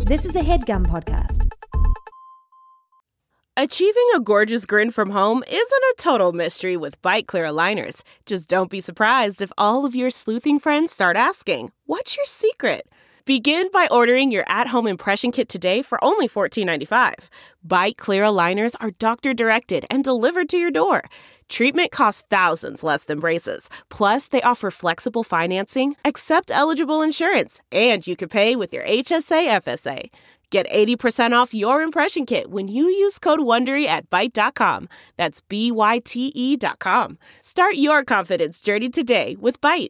This is a HeadGum podcast. Achieving a gorgeous grin from home isn't a total mystery with Byte Clear aligners. Just don't be surprised if all of your sleuthing friends start asking, "What's your secret?" Begin by ordering your at-home impression kit today for only $14.95. Byte Clear aligners are doctor-directed and delivered to your door. Treatment costs thousands less than braces. Plus, they offer flexible financing, accept eligible insurance, and you can pay with your HSA FSA. Get 80% off your impression kit when you use code WONDERY at Byte.com. That's BYTE.com. Start your confidence journey today with Byte.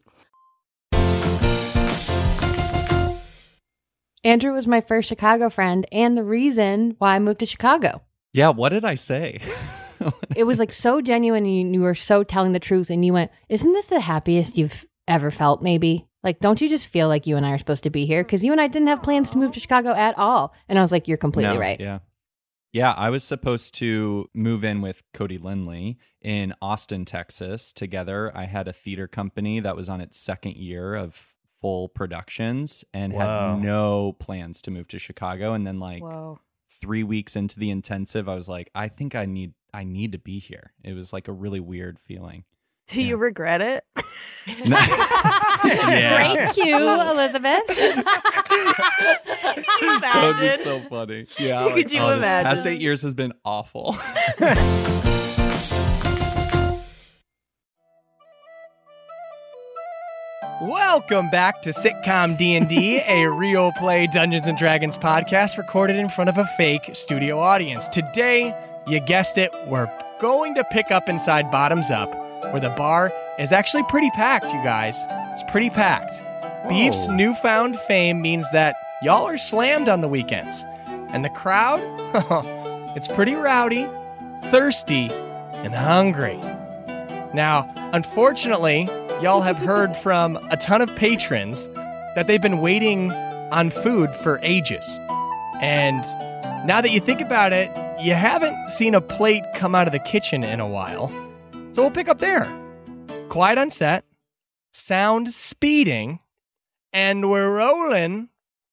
Andrew was my first Chicago friend and the reason why I moved to Chicago. Yeah, what did I say? It was like so genuine. You were so telling the truth and you went, isn't this the happiest you've ever felt maybe? Like, don't you just feel like you and I are supposed to be here? Because you and I didn't have plans to move to Chicago at all. And I was like, you're completely right. Yeah, I was supposed to move in with Cody Lindley in Austin, Texas together. I had a theater company that was on its second year of full productions and had no plans to move to Chicago. And then 3 weeks into the intensive, I was like, I think I need to be here. It was like a really weird feeling. Do you regret it? Thank you, Elizabeth. That would be so funny. Yeah. Could you imagine? This past 8 years has been awful. Welcome back to Sitcom D&D, a real play Dungeons & Dragons podcast recorded in front of a fake studio audience. Today, you guessed it, we're going to pick up inside Bottoms Up, where the bar is actually pretty packed, you guys. It's pretty packed. Whoa. Beef's newfound fame means that y'all are slammed on the weekends. And the crowd, it's pretty rowdy, thirsty, and hungry. Now, unfortunately, y'all have heard from a ton of patrons that they've been waiting on food for ages. And now that you think about it, you haven't seen a plate come out of the kitchen in a while. So we'll pick up there. Quiet on set, sound speeding, and we're rolling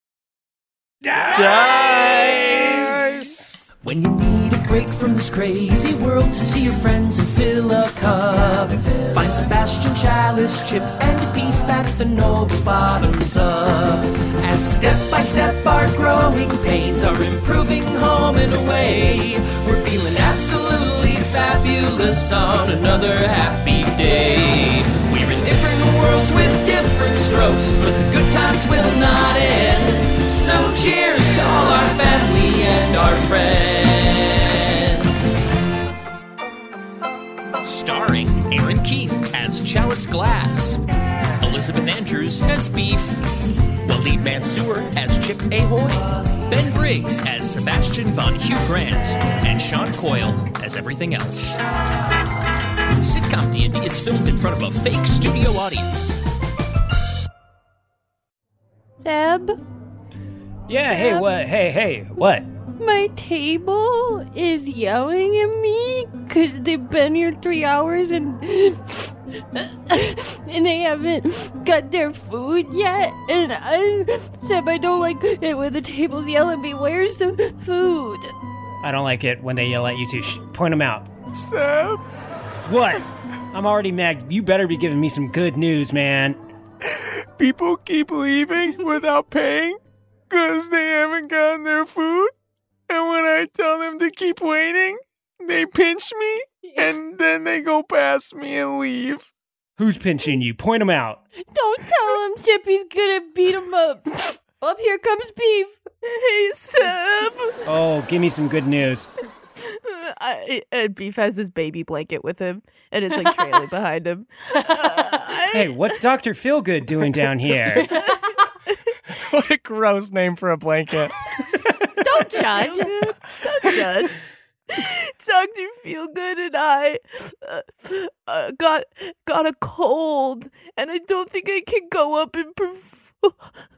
dice! When you need a break from this crazy world to see your friends and fill a cup, find Sebastian, Chalice, Chip, and Beef at the Noble Bottoms Up. As step by step our growing pains are improving home and away, we're feeling absolutely fabulous on another happy day. We're in different worlds with different strokes, but the good times will not end. So cheers to all our family and our friends. Starring Aaron Keith as Chalice Glass, Elizabeth Andrews as Beef, Waleed Mansour as Chip Ahoy, Ben Briggs as Sebastian von Hugh Grant, and Sean Coyle as everything else. Sitcom D&D is filmed in front of a fake studio audience. Seb? Yeah, hey, what? Hey, what? My table is yelling at me because they've been here 3 hours and they haven't got their food yet. And Seb, I don't like it when the table's yelling at me. Where's the food? I don't like it when they yell at you too. Point them out. Seb? What? I'm already mad. You better be giving me some good news, man. People keep leaving without paying because they haven't gotten their food. And when I tell them to keep waiting, they pinch me and then they go past me and leave. Who's pinching you? Point them out. Don't tell him Chippy's gonna beat him up. Up here comes Beef. Hey, Seb. Oh, give me some good news. Beef has his baby blanket with him, and it's like trailing behind him. Hey, what's Dr. Feelgood doing down here? What a gross name for a blanket. Don't judge. Don't judge. Dr. Feelgood and I got a cold, and I don't think I can go up and perform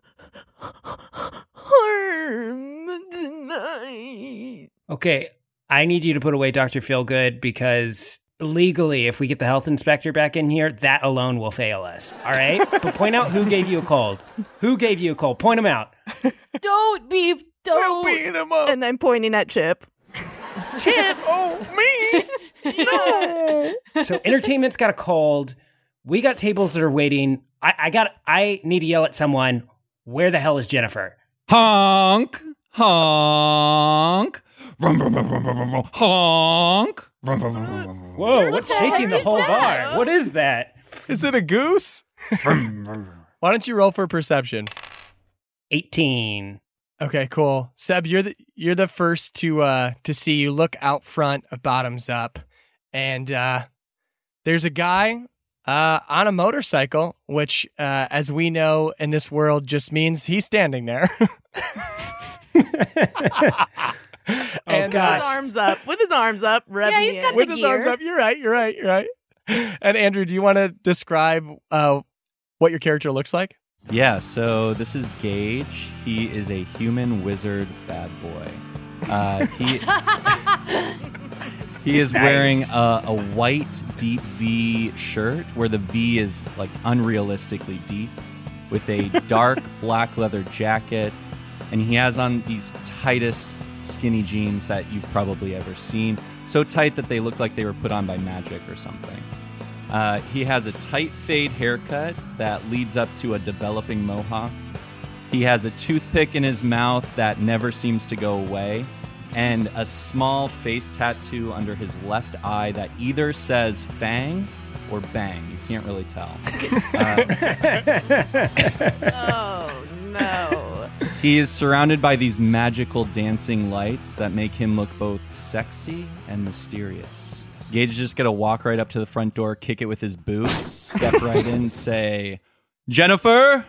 tonight. Okay, I need you to put away Dr. Feelgood because legally, if we get the health inspector back in here, that alone will fail us. All right? But point out who gave you a cold. Who gave you a cold? Point them out. Don't, Beef. Don't. Beating him up. And I'm pointing at Chip. Chip. Oh, me? No. So entertainment's got a cold. We got tables that are waiting. I need to yell at someone. Where the hell is Jennifer? Honk, honk, rum, rum, rum, rum, rum, rum, honk. Rum, rum, rum, rum, rum. Whoa, what's shaking the whole bar? What is that? Is it a goose? Why don't you roll for perception? 18. Okay, cool. Seb, you're the first to see. You look out front of Bottoms Up, and there's a guy on a motorcycle, which, as we know in this world, just means he's standing there. And with his arms up, revving Yeah, he's got with the his gear. arms up. You're right. And Andrew, do you want to describe what your character looks like? Yeah, so this is Gage. He is a human wizard bad boy. He is wearing a white deep V shirt where the V is like unrealistically deep, with a dark black leather jacket, and he has on these tightest skinny jeans that you've probably ever seen. So tight that they look like they were put on by magic or something. He has a tight fade haircut that leads up to a developing mohawk. He has a toothpick in his mouth that never seems to go away, and a small face tattoo under his left eye that either says Fang or Bang. You can't really tell. Oh, no. He is surrounded by these magical dancing lights that make him look both sexy and mysterious. Gage is just going to walk right up to the front door, kick it with his boots, step right in, say, Jennifer?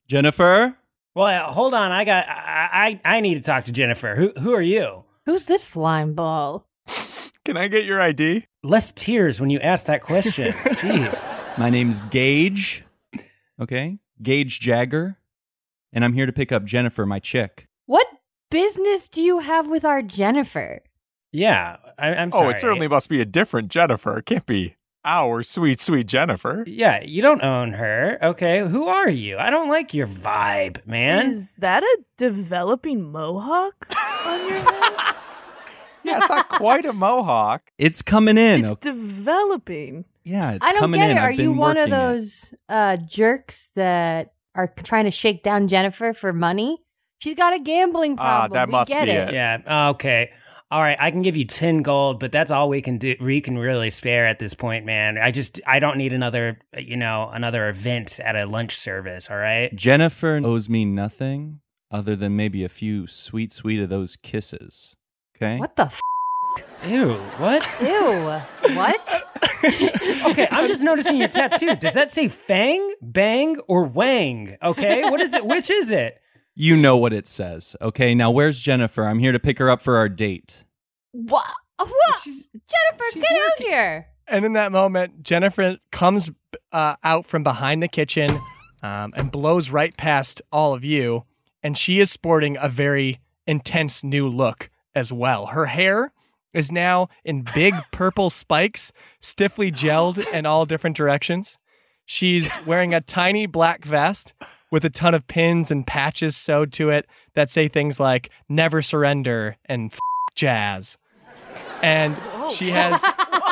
Well, hold on. I need to talk to Jennifer. Who are you? Who's this slime ball? Can I get your ID? Less tears when you ask that question. Jeez. My name's Gage. Okay? Gage Jagger. And I'm here to pick up Jennifer, my chick. What business do you have with our Jennifer? Yeah, I'm sorry. Oh, it certainly must be a different Jennifer. It can't be our sweet, sweet Jennifer. Yeah, you don't own her. Okay, who are you? I don't like your vibe, man. Is that a developing mohawk on your head? Yeah, it's not quite a mohawk. It's coming in. It's developing. Yeah, it's I don't coming get in. it. Are I've you been one of working it. those jerks that are trying to shake down Jennifer for money? She's got a gambling problem. that We must get be it. it. Yeah, okay. All right, I can give you 10 gold, but that's all we can do. We can really spare at this point, man. I don't need another event at a lunch service, all right? Jennifer owes me nothing other than maybe a few sweet of those kisses. Okay? What the Ew, what? Ew. What? Okay, I'm just noticing your tattoo. Does that say Fang, Bang, or Wang? Okay, what is it? Which is it? You know what it says. Okay, now where's Jennifer? I'm here to pick her up for our date. What? Jennifer, get out here. And in that moment, Jennifer comes out from behind the kitchen and blows right past all of you. And she is sporting a very intense new look as well. Her hair is now in big purple spikes, stiffly gelled in all different directions. She's wearing a tiny black vest with a ton of pins and patches sewed to it that say things like never surrender and jazz. And she has...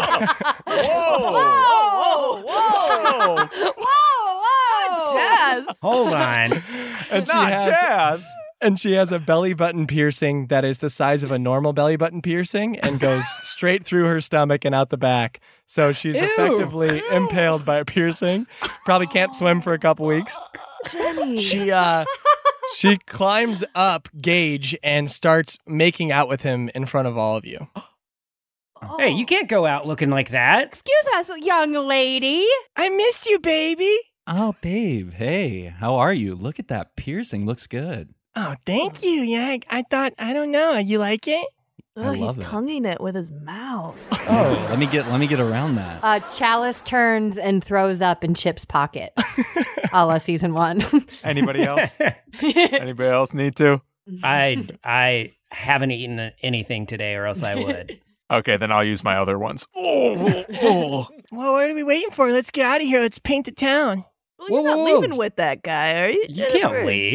Whoa. Jazz. Hold on. And Not jazz. And she has a belly button piercing that is the size of a normal belly button piercing and goes straight through her stomach and out the back. So she's effectively impaled by a piercing. Probably can't swim for a couple weeks. Jenny. She climbs up Gage and starts making out with him in front of all of you. Hey, you can't go out looking like that. Excuse us, young lady. I missed you, baby. Oh, babe. Hey, how are you? Look at that piercing. Looks good. Oh, thank you. Yeah, I thought, I don't know. You like it? Oh, he's love it. tonguing it with his mouth. Oh, let me get around that. Chalice turns and throws up in Chip's pocket. A la season 1. Anybody else? Anybody else need to? I haven't eaten anything today, or else I would. Okay, then I'll use my other ones. Well, what are we waiting for? Let's get out of here. Let's paint the town. Well, you're not leaving with that guy, are you? You Jennifer? can't leave.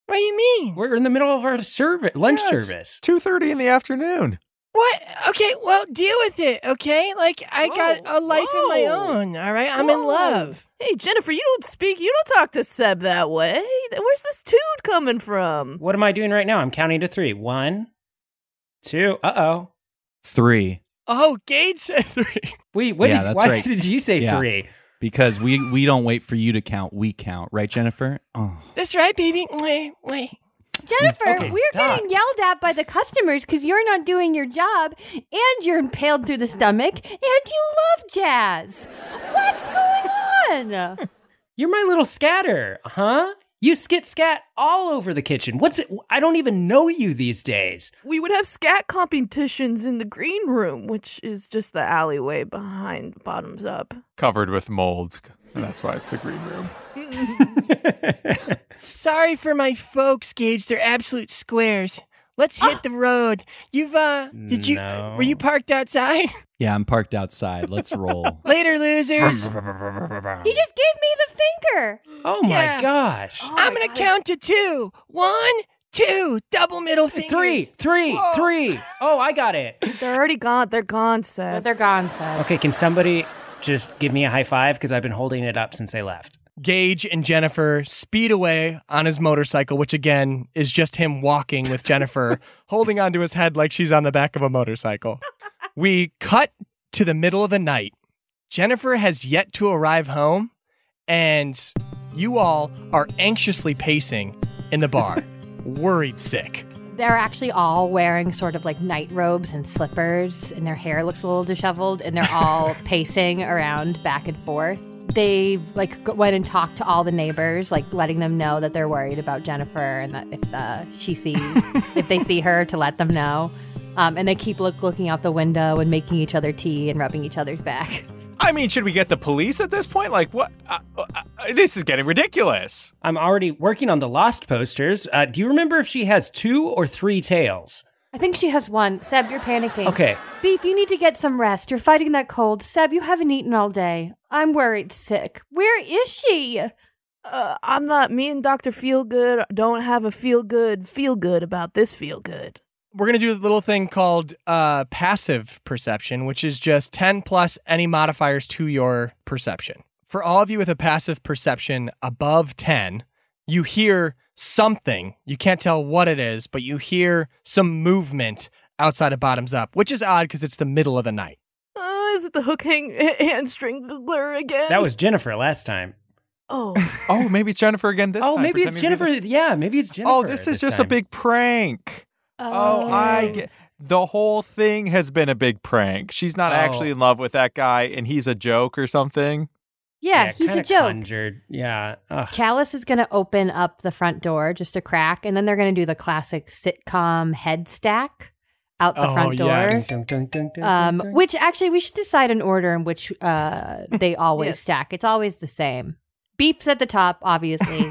What do you mean? We're in the middle of our lunch Yeah, it's service. 2:30 in the afternoon. What? Okay, well, deal with it, okay? Like, I got a life of my own, all right? I'm in love. Hey, Jennifer, you don't talk to Seb that way. Where's this dude coming from? What am I doing right now? I'm counting to 3. 1, 2. 3. Oh, Gage said 3. Wait, Yeah, that's why right. did you say Yeah. 3? Because we don't wait for you to count, we count. Right, Jennifer? Oh. That's right, baby. Wait. Jennifer, Okay, we're stop. getting yelled at by the customers because you're not doing your job and you're impaled through the stomach and you love jazz. What's going on? You're my little scatter, huh? You scat all over the kitchen. What's it? I don't even know you these days. We would have scat competitions in the green room, which is just the alleyway behind Bottoms Up. Covered with mold. And that's why it's the green room. Sorry for my folks, Gage. They're absolute squares. Let's hit the road. Were you parked outside? Yeah, I'm parked outside. Let's roll. Later, losers. He just gave me the finger. Oh my Yeah. gosh. I'm going to count to 2. 1, 2. Double middle fingers. 3. Oh, I got it. They're already gone. They're gone, Seb. But they're gone, Seb. Okay, can somebody just give me a high five? Because I've been holding it up since they left. Gage and Jennifer speed away on his motorcycle, which again is just him walking with Jennifer holding onto his head like she's on the back of a motorcycle. We cut to the middle of the night. Jennifer has yet to arrive home, and you all are anxiously pacing in the bar, worried sick. They're actually all wearing sort of like night robes and slippers, and their hair looks a little disheveled, and they're all pacing around back and forth. They went and talked to all the neighbors, like letting them know that they're worried about Jennifer and that if they see her, to let them know. And they keep looking out the window and making each other tea and rubbing each other's back. I mean, should we get the police at this point? Like, what? This is getting ridiculous. I'm already working on the Lost posters. Do you remember if she has 2 or 3 tails? I think she has 1. Seb, you're panicking. Okay. Beef, you need to get some rest. You're fighting that cold. Seb, you haven't eaten all day. I'm worried sick. Where is she? I'm not. Me and Dr. Feelgood don't have a feel good about this feel good. We're going to do a little thing called passive perception, which is just 10 plus any modifiers to your perception. For all of you with a passive perception above 10, you hear something. You can't tell what it is, but you hear some movement outside of Bottoms Up, which is odd because it's the middle of the night. Is it the hook hand strangler again? That was Jennifer last time. Oh, Maybe it's Jennifer again this time. Oh, maybe it's Pretend Jennifer. Yeah, maybe it's Jennifer. Oh, this is just a time. big prank. I get the whole thing has been a big prank. She's not actually in love with that guy, and he's a joke or something. Yeah, he's a kinda joke. Conjured. Yeah. Ugh. Chalice is going to open up the front door just a crack, and then they're going to do the classic sitcom head stack out the front door. Yes. Which actually we should decide an order in which they always Yes. stack. It's always the same. Beef's at the top, obviously.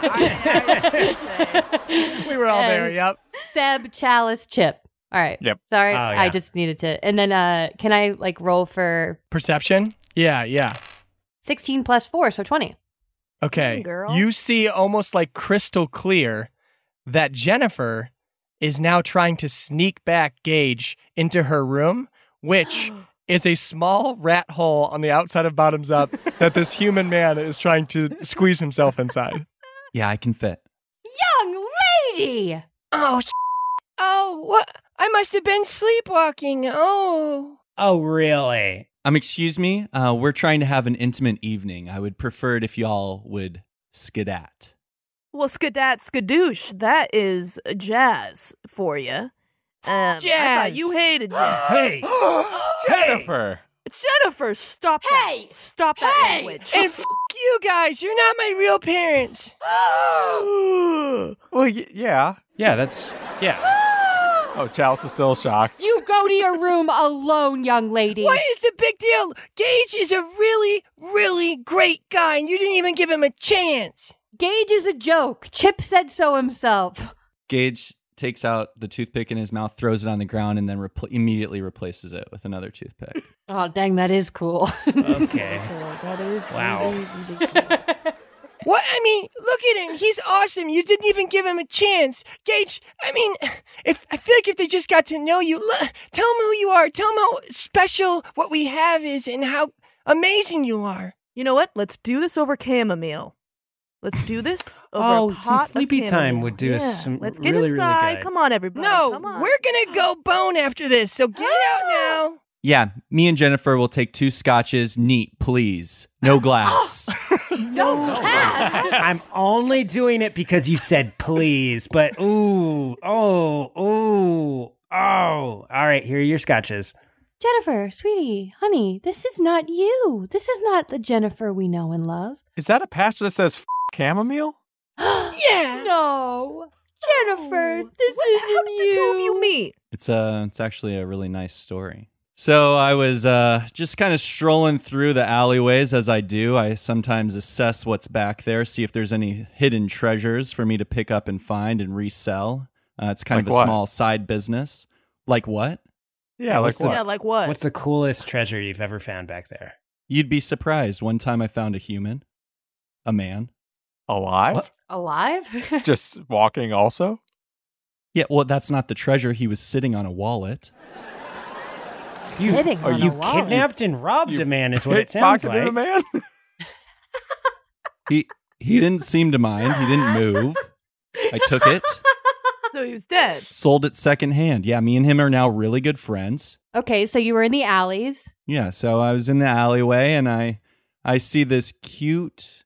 We were all there, yep. Seb, Chalice, Chip. All right. Yep. Sorry, Oh, yeah. I just needed to. And then can I roll for Perception? Yeah. 16 plus 4, so 20. Okay. Girl. You see almost like crystal clear that Jennifer is now trying to sneak back Gage into her room, which is a small rat hole on the outside of Bottoms Up that this human man is trying to squeeze himself inside. Yeah, I can fit. Young lady! Oh, what? I must have been sleepwalking. Oh, really? Excuse me. We're trying to have an intimate evening. I would prefer it if y'all would skedat. well, skadat skadoosh. That is jazz for you. I Jazz. thought you hated jazz. Hey. Jennifer. Jennifer, stop that. Stop that language. and you guys, you're not my real parents. Well, yeah. Yeah, that's... Yeah. Oh, Chalice is still shocked. You go to your room alone, young lady. What is the big deal? Gage is a really, really great guy, and you didn't even give him a chance. Gage is a joke. Chip said so himself. Gage takes out the toothpick in his mouth, throws it on the ground, and then immediately replaces it with another toothpick. Oh, dang, that is cool. Okay. That is Wow. really, really cool. What? I mean, look at him. He's awesome. You didn't even give him a chance. Gage, I mean, I feel like if they just got to know you, tell them who you are. Tell them how special what we have is and how amazing you are. You know what? Let's do this over chamomile. Let's do this over a pot some sleepy of time chamomile. would do us some Let's get really, inside. really good. Come on, everybody. No, Come on. we're going to go bone after this, so get it out now. Yeah, me and Jennifer will take 2 scotches, neat, please. No glass. No glass. I'm only doing it because you said please, but all right, here are your scotches. Jennifer, sweetie, honey, this is not you. This is not the Jennifer we know and love. Is that a patch that says chamomile? Yeah. No. Jennifer, this isn't How did the two of you meet? It's actually a really nice story. So I was just kind of strolling through the alleyways as I do. I sometimes assess what's back there, see if there's any hidden treasures for me to pick up and find and resell. It's kind Like of a what? small side business. Like what? Yeah, like what? Yeah, like what? What's the coolest treasure you've ever found back there? You'd be surprised. One time I found a human, a man. Alive? What? Alive? Just walking also? Yeah, well, that's not the treasure. He was sitting on a wallet. Sitting on You a wallet. kidnapped and robbed a man is what it sounds Pickpocketed a like. man? He didn't seem to mind. He didn't move. I took it, So he was dead. sold it secondhand. Yeah, me and him are now really good friends. Okay, so you were in the alleys. Yeah, so I was in the alleyway and I see this cute,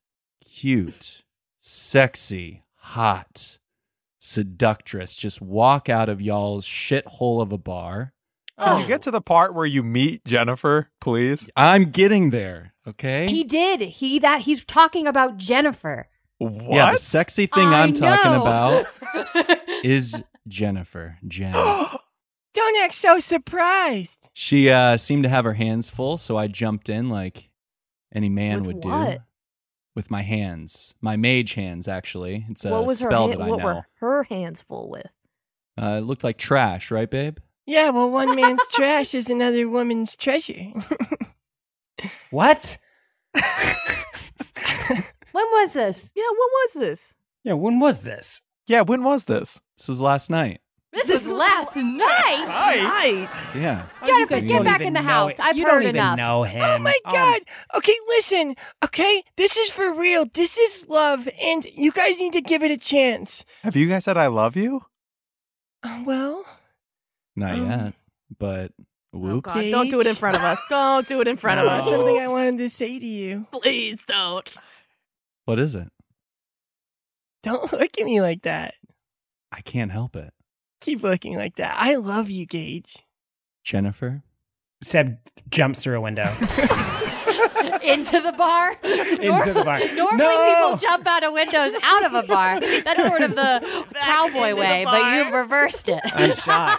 sexy, hot seductress just walk out of y'all's shithole of a bar. Can you get to the part where you meet Jennifer, please? I'm getting there, okay? He did. He's talking about Jennifer. What? Yeah, the sexy thing I I'm talking know. about is Jennifer. Jen. Don't act so surprised. She seemed to have her hands full, so I jumped in like any man With would do. what? With my hands. My mage hands, actually. It's a What was spell her that I what know. were her hands full with? It looked like trash, right, babe? Yeah, well, one man's trash is another woman's treasure. What? When was this? Yeah, what was this? Yeah, when was this? Yeah, when was this? This was last night. This This was was last night. Right. Yeah. Jennifer, You get don't back even in the know house. it. I've you heard don't even enough. know him. Oh my God. Okay, listen. Okay, this is for real. This is love, and you guys need to give it a chance. Have you guys said I love you? Well, Not yet. But Oh whoops. God, don't do it in front of us. Don't do it in front of there's us. something I wanted to say to you. Please don't. What is it? Don't look at me like that. I can't help it. Keep looking like that. I love you, Gage. Jennifer? Seb jumps through a window. Into the bar? Into the bar. Normally No! people jump out of windows out of a bar. That's sort of the cowboy into the way, but bar. you've reversed it. I'm shocked.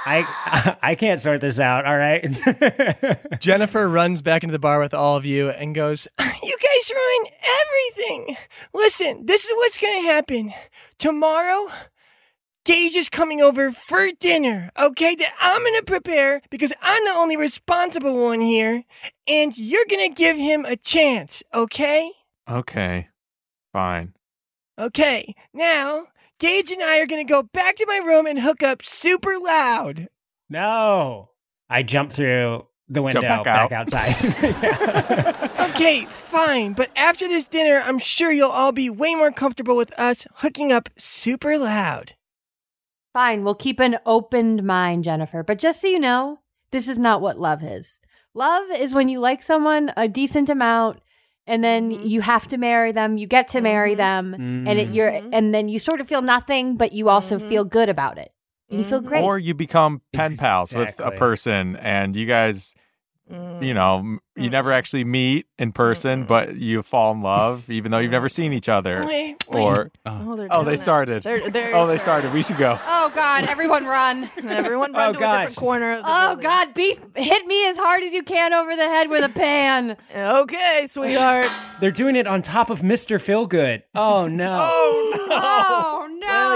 I can't sort this out. All right. Jennifer runs back into the bar with all of you and goes, "You guys ruined everything. Listen, this is what's going to happen. Tomorrow, Gage is coming over for dinner, okay, that I'm going to prepare because I'm the only responsible one here, and you're going to give him a chance, okay? Okay, fine. Okay, now, Gage and I are going to go back to my room and hook up super loud. No. I jump through the window back out. outside. Okay, fine, but after this dinner, I'm sure you'll all be way more comfortable with us hooking up super loud. Fine, we'll keep an open mind, Jennifer. But just so you know, this is not what love is. Love is when you like someone a decent amount, and then you have to marry them. You get to marry them, and then you sort of feel nothing, but you also feel good about it. And you feel great. Or you become pen pals with a Exactly. person and you guys, you know, you never actually meet in person, but you fall in love even though you've never seen each other. Or, Oh, they started. They started. We should go. Oh, God, everyone run. Everyone run to a different corner of the Oh, building. God, Beef, hit me as hard as you can over the head with a pan. Okay, sweetheart. They're doing it on top of Mr. Feelgood. Oh, no. Oh, no. Well, you know what?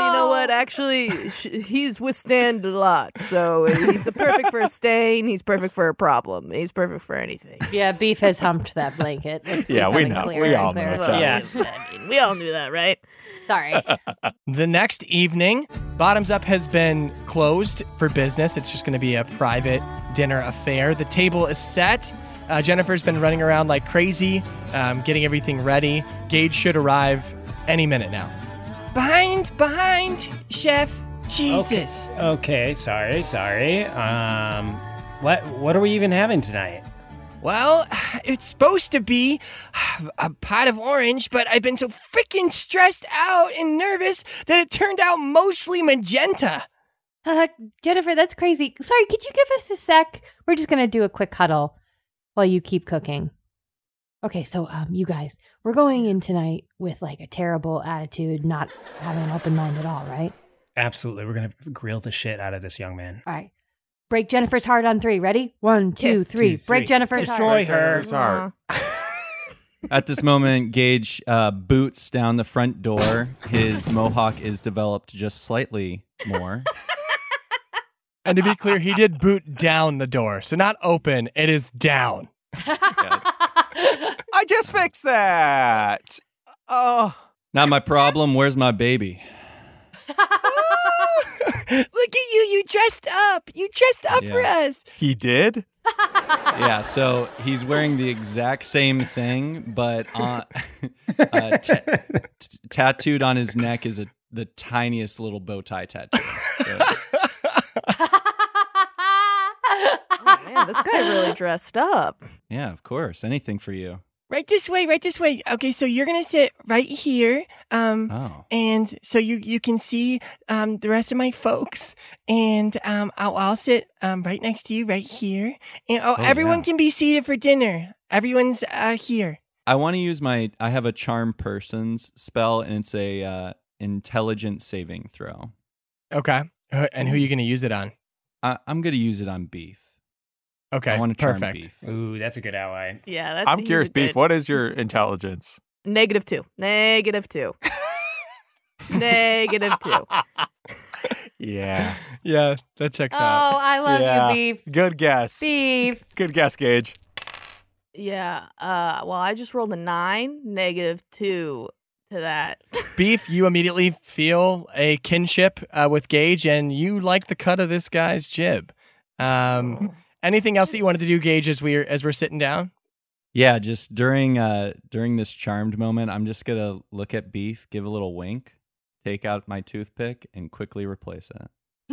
but actually, he's withstand a lot. So he's perfect for a stain. He's perfect for a problem. He's perfect for anything. Yeah, Beef has humped that blanket. It's Yeah, we becoming know. clearer We and all know, clearer. Chad. Yes. I mean, we all knew that, right? Sorry. The next evening, Bottoms Up has been closed for business. It's just going to be a private dinner affair. The table is set. Jennifer's been running around like crazy, getting everything ready. Gage should arrive any minute now. Behind, chef. Jesus. Okay, sorry. What are we even having tonight? Well, it's supposed to be a pot of orange, but I've been so freaking stressed out and nervous that it turned out mostly magenta. Jennifer, that's crazy. Sorry, could you give us a sec? We're just going to do a quick huddle while you keep cooking. Okay, so you guys, we're going in tonight with like a terrible attitude, not having an open mind at all, right? Absolutely. We're going to grill the shit out of this young man. All right. Break Jennifer's heart on 3. Ready? 1, 2, Yes. 3. 2, Break 3. Jennifer's Destroy heart. her. At this moment, Gage boots down the front door. His mohawk is developed just slightly more. And to be clear, he did boot down the door. So not open, it is down. I just fixed that. Oh. Not my problem. Where's my baby? Look at you. You dressed up. You dressed up for Yeah. us. He did? Yeah, so he's wearing the exact same thing, but tattooed on his neck is the tiniest little bow tie tattoo. So, Man, this guy really dressed up. yeah, of course. Anything for you. Right this way. Okay, so you're going to sit right here. Oh. And so you can see the rest of my folks. And I'll sit right next to you right here. And everyone yeah. can be seated for dinner. Everyone's here. I want to use I have a charm person's spell, and it's a intelligence saving throw. Okay. And who are you going to use it on? I'm going to use it on Beef. Okay, I want to charm perfect. Beef. Ooh, that's a good ally. Yeah, that's I'm curious, Beef, what is your intelligence? -2. -2. -2. Yeah. Yeah, that checks Oh, out. I love Yeah. you, Beef. Good guess. Beef. Good guess, Gage. Yeah. Well, I just rolled a 9, -2 to that. Beef, you immediately feel a kinship with Gage, and you like the cut of this guy's jib. Anything else that you wanted to do, Gage, as we're sitting down? Yeah, just during this charmed moment, I'm just gonna look at Beef, give a little wink, take out my toothpick, and quickly replace it.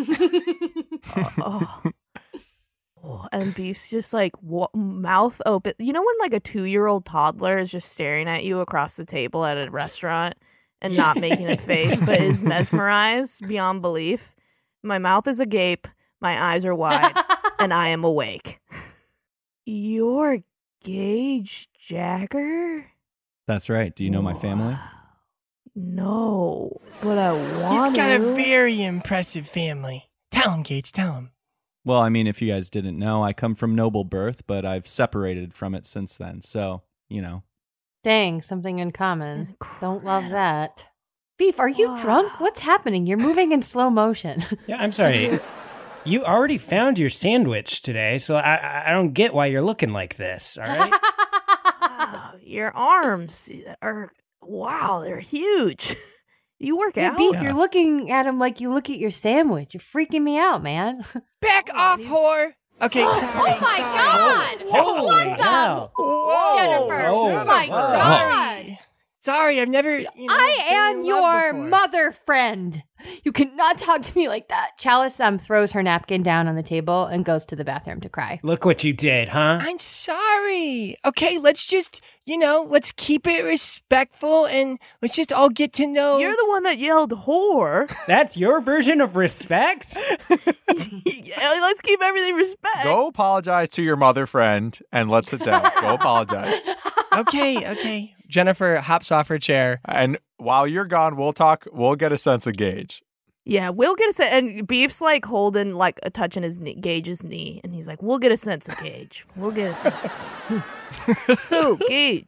And Beef's just like mouth open. You know when like a 2-year-old toddler is just staring at you across the table at a restaurant and not making a face, but is mesmerized beyond belief? My mouth is agape, my eyes are wide, and I am awake. You're Gage Jagger? That's right. Do you know my family? No, but I want He's got a to. very impressive family. Tell him, Gage, tell him. Well, I mean, if you guys didn't know, I come from noble birth, but I've separated from it since then. So, you know. Dang, something in common. Don't love that. Beef, are you drunk? What's happening? You're moving in slow motion. Yeah, I'm sorry. You already found your sandwich today, so I don't get why you're looking like this, all right? Wow, your arms are, wow, they're huge. You work Hey, out? Beef, you're looking at him like you look at your sandwich. You're freaking me out, man. Back off, whore. Okay, sorry. Oh my God! Holy What the- hell. Jennifer, Oh, my wow. God! Sorry, I've never. I am been in love your before. mother friend. You cannot talk to me like that. Chalice throws her napkin down on the table and goes to the bathroom to cry. Look what you did, huh? I'm sorry. Okay, let's just, let's keep it respectful and let's just all get to know. You're the one that yelled whore. That's your version of respect? Yeah, let's keep everything respect. Go apologize to your mother friend and let's sit down. Go apologize. Okay. Jennifer hops off her chair. And while you're gone, we'll get a sense of Gage. Yeah, we'll get a sense. And Beef's like holding, like touching his Gage's knee. And he's like, we'll get a sense of Gage. We'll get a sense of Gage. So, Gage,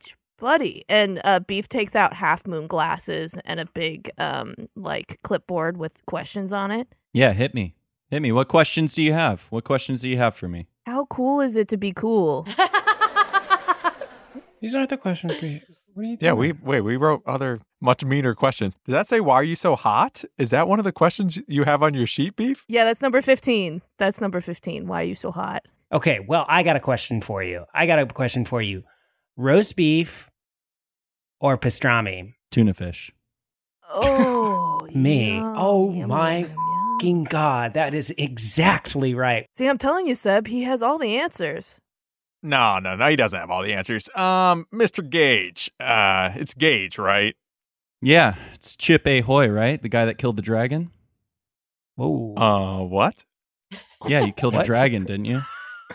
buddy. And Beef takes out half moon glasses and a big like clipboard with questions on it. Yeah, hit me. Hit me. What questions do you have? What questions do you have for me? How cool is it to be cool? These aren't the questions for you. What are you Yeah, doing? we wrote other much meaner questions. Does that say why are you so hot? Is that one of the questions you have on your sheet, Beef? Yeah, that's number 15. That's number 15. Why are you so hot? Okay, well, I got a question for you. Roast beef or pastrami? Tuna fish. Oh, Me. yum, Oh yum, my yum, yum. fucking God. That is exactly right. See, I'm telling you, Seb, he has all the answers. No, he doesn't have all the answers. Mr. Gage. It's Gage, right? Yeah, it's Chip Ahoy, right? The guy that killed the dragon? Whoa. What? Yeah, you killed a What? dragon, didn't you?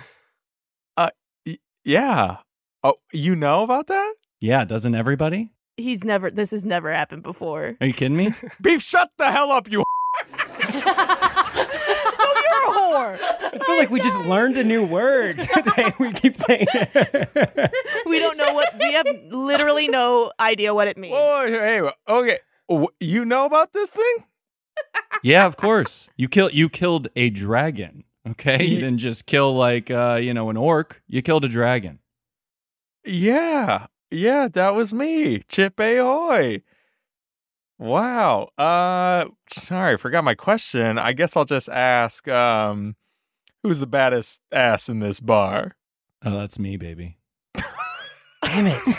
Yeah. Oh, you know about that? Yeah, doesn't everybody? This has never happened before. Are you kidding me? Beef, shut the hell up, you You're a whore. I feel like we just learned a new word today. We keep saying it. We don't know we have literally no idea what it means. Oh, hey, okay. You know about this thing? Yeah, of course. You killed a dragon. Okay, you didn't just kill like an orc. You killed a dragon. Yeah, that was me, Chip Ahoy. Wow. Sorry, I forgot my question. I guess I'll just ask, who's the baddest ass in this bar? Oh, that's me, baby. Damn it.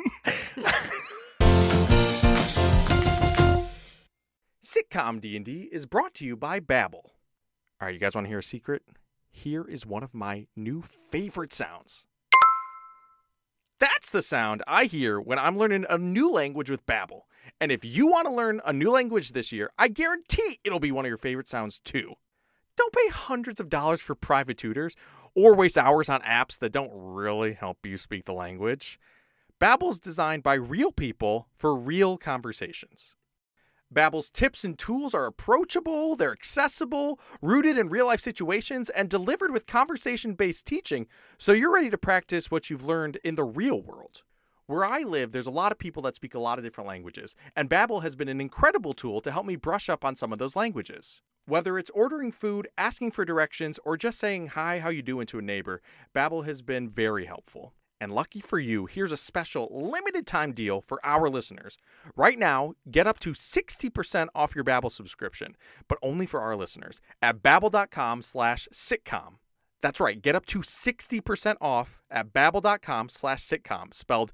Sitcom D&D is brought to you by Babbel. All right, you guys want to hear a secret? Here is one of my new favorite sounds. That's the sound I hear when I'm learning a new language with Babbel. And if you want to learn a new language this year, I guarantee it'll be one of your favorite sounds too. Don't pay hundreds of dollars for private tutors or waste hours on apps that don't really help you speak the language. Babbel's designed by real people for real conversations. Babbel's tips and tools are approachable, they're accessible, rooted in real-life situations, and delivered with conversation-based teaching, so you're ready to practice what you've learned in the real world. Where I live, there's a lot of people that speak a lot of different languages, and Babbel has been an incredible tool to help me brush up on some of those languages. Whether it's ordering food, asking for directions, or just saying hi, how you doing to a neighbor, Babbel has been very helpful. And lucky for you, here's a special limited time deal for our listeners. Right now, get up to 60% off your Babbel subscription, but only for our listeners at babbel.com/sitcom. That's right, get up to 60% off at babbel.com/sitcom, spelled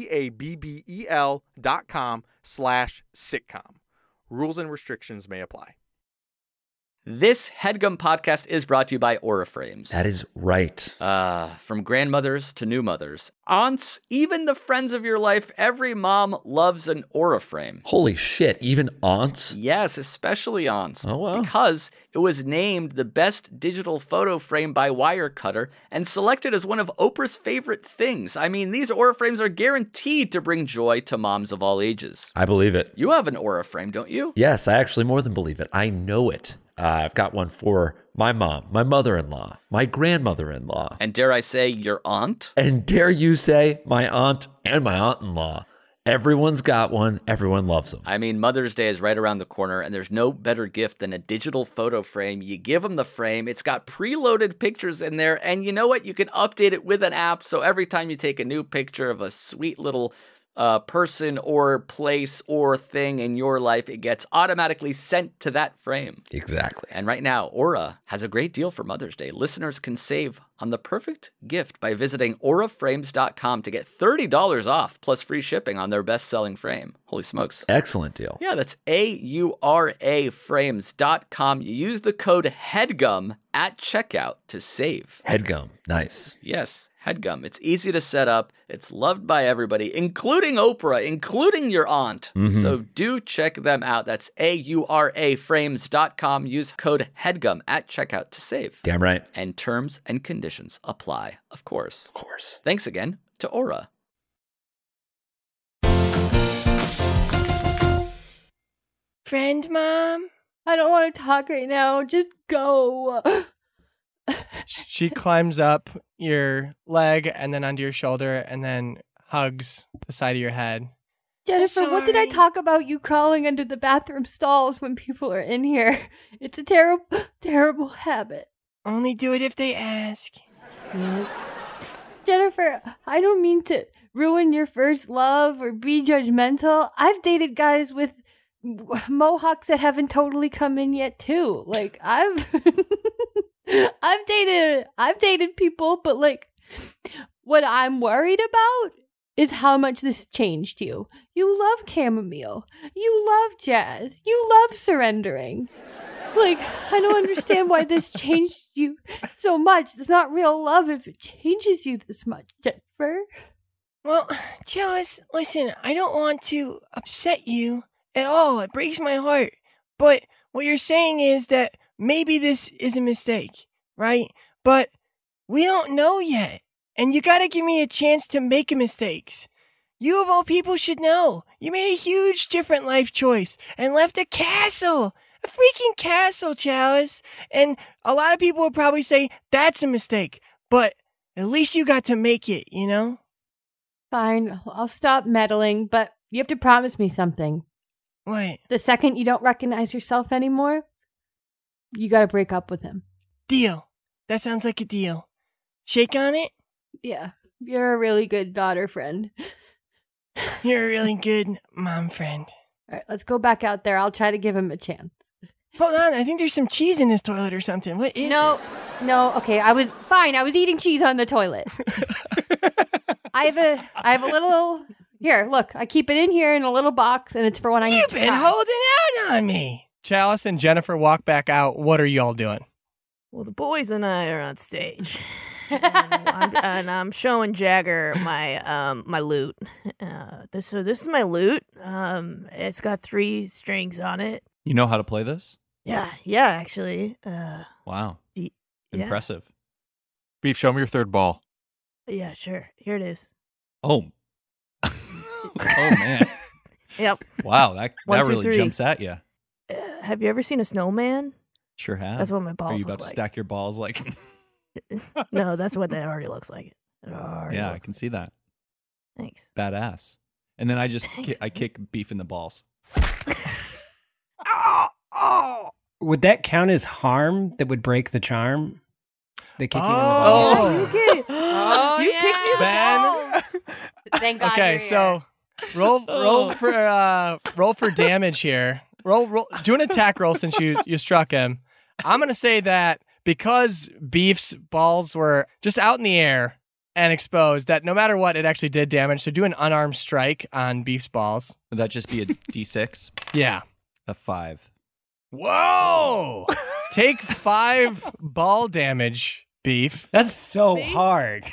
BABBEL.com/sitcom. Rules and restrictions may apply. This HeadGum podcast is brought to you by Auraframes. That is right. From grandmothers to new mothers, aunts, even the friends of your life, every mom loves an Auraframe. Holy shit, even aunts? Yes, especially aunts. Oh, wow. Because it was named the best digital photo frame by Wirecutter and selected as one of Oprah's favorite things. I mean, these Auraframes are guaranteed to bring joy to moms of all ages. I believe it. You have an Auraframe, don't you? Yes, I actually more than believe it. I know it. I've got one for my mom, my mother-in-law, my grandmother-in-law. And dare I say, your aunt? And dare you say, my aunt and my aunt-in-law. Everyone's got one. Everyone loves them. I mean, Mother's Day is right around the corner, and there's no better gift than a digital photo frame. You give them the frame. It's got preloaded pictures in there, and you know what? You can update it with an app, so every time you take a new picture of a sweet little person or place or thing in your life, it gets automatically sent to that frame. Exactly. And right now, Aura has a great deal for Mother's Day. Listeners can save on the perfect gift by visiting auraframes.com to get $30 off plus free shipping on their best-selling frame. Holy smokes. Excellent deal. Yeah, that's auraframes.com. You use the code HEADGUM at checkout to save. HeadGum. Nice. Yes. HeadGum. It's easy to set up. It's loved by everybody, including Oprah, including your aunt. Mm-hmm. So do check them out. That's auraframes.com. Use code HEADGUM at checkout to save. Damn right. And terms and conditions apply, of course. Of course. Thanks again to Aura. Friend, Mom? I don't want to talk right now. Just go. She climbs up your leg and then onto your shoulder and then hugs the side of your head. Jennifer, what did I talk about you crawling under the bathroom stalls when people are in here? It's a terrible, terrible habit. Only do it if they ask. Yes. Jennifer, I don't mean to ruin your first love or be judgmental. I've dated guys with mohawks that haven't totally come in yet too. Like I've dated people, but like what I'm worried about is how much this changed you. You love chamomile. You love jazz. You love surrendering. Like, I don't understand why this changed you so much. It's not real love if it changes you this much, Jennifer. Well, Chalice, listen, I don't want to upset you at all. It breaks my heart. But what you're saying is that maybe this is a mistake, right? But we don't know yet. And you gotta give me a chance to make mistakes. You of all people should know. You made a huge different life choice and left a castle. A freaking castle, Chalice. And a lot of people would probably say that's a mistake. But at least you got to make it, you know? Fine, I'll stop meddling, but you have to promise me something. What? The second you don't recognize yourself anymore, you gotta break up with him. Deal. That sounds like a deal. Shake on it? Yeah, you're a really good daughter friend. You're a really good mom friend. All right, let's go back out there. I'll try to give him a chance. Hold on, I think there's some cheese in this toilet or something. What is this? No, okay, I was eating cheese on the toilet. I have a little, here, look, I keep it in here in a little box, and it's for when I need You've to been cry. holding out on me. Chalice and Jennifer walk back out. What are y'all doing? Well, the boys and I are on stage. and I'm showing Jagger my my lute. This is my lute. It's got 3 strings on it. You know how to play this? Yeah, actually. Wow. Yeah. Impressive. Beef, show me your third ball. Yeah, sure. Here it is. Oh. Oh, man. Yep. Wow, that 1, 2, really 3. jumps at you. Have you ever seen a snowman? Sure have. That's what my balls Are you look about to like. stack your balls like... No, that's what that already looks like. Yeah, I can see that. Thanks. Badass. And then I just I kick Beef in the balls. Would that count as harm that would break the charm? The kicking in the Oh. balls? You kicked me in the balls. Thank God. Okay, you're so roll for damage here. Roll. Do an attack roll since you struck him. I'm gonna say that because Beef's balls were just out in the air and exposed, that no matter what, it actually did damage. So do an unarmed strike on Beef's balls. Would that just be a D6? Yeah. A 5. Whoa! Take 5 ball damage, Beef. That's so hard.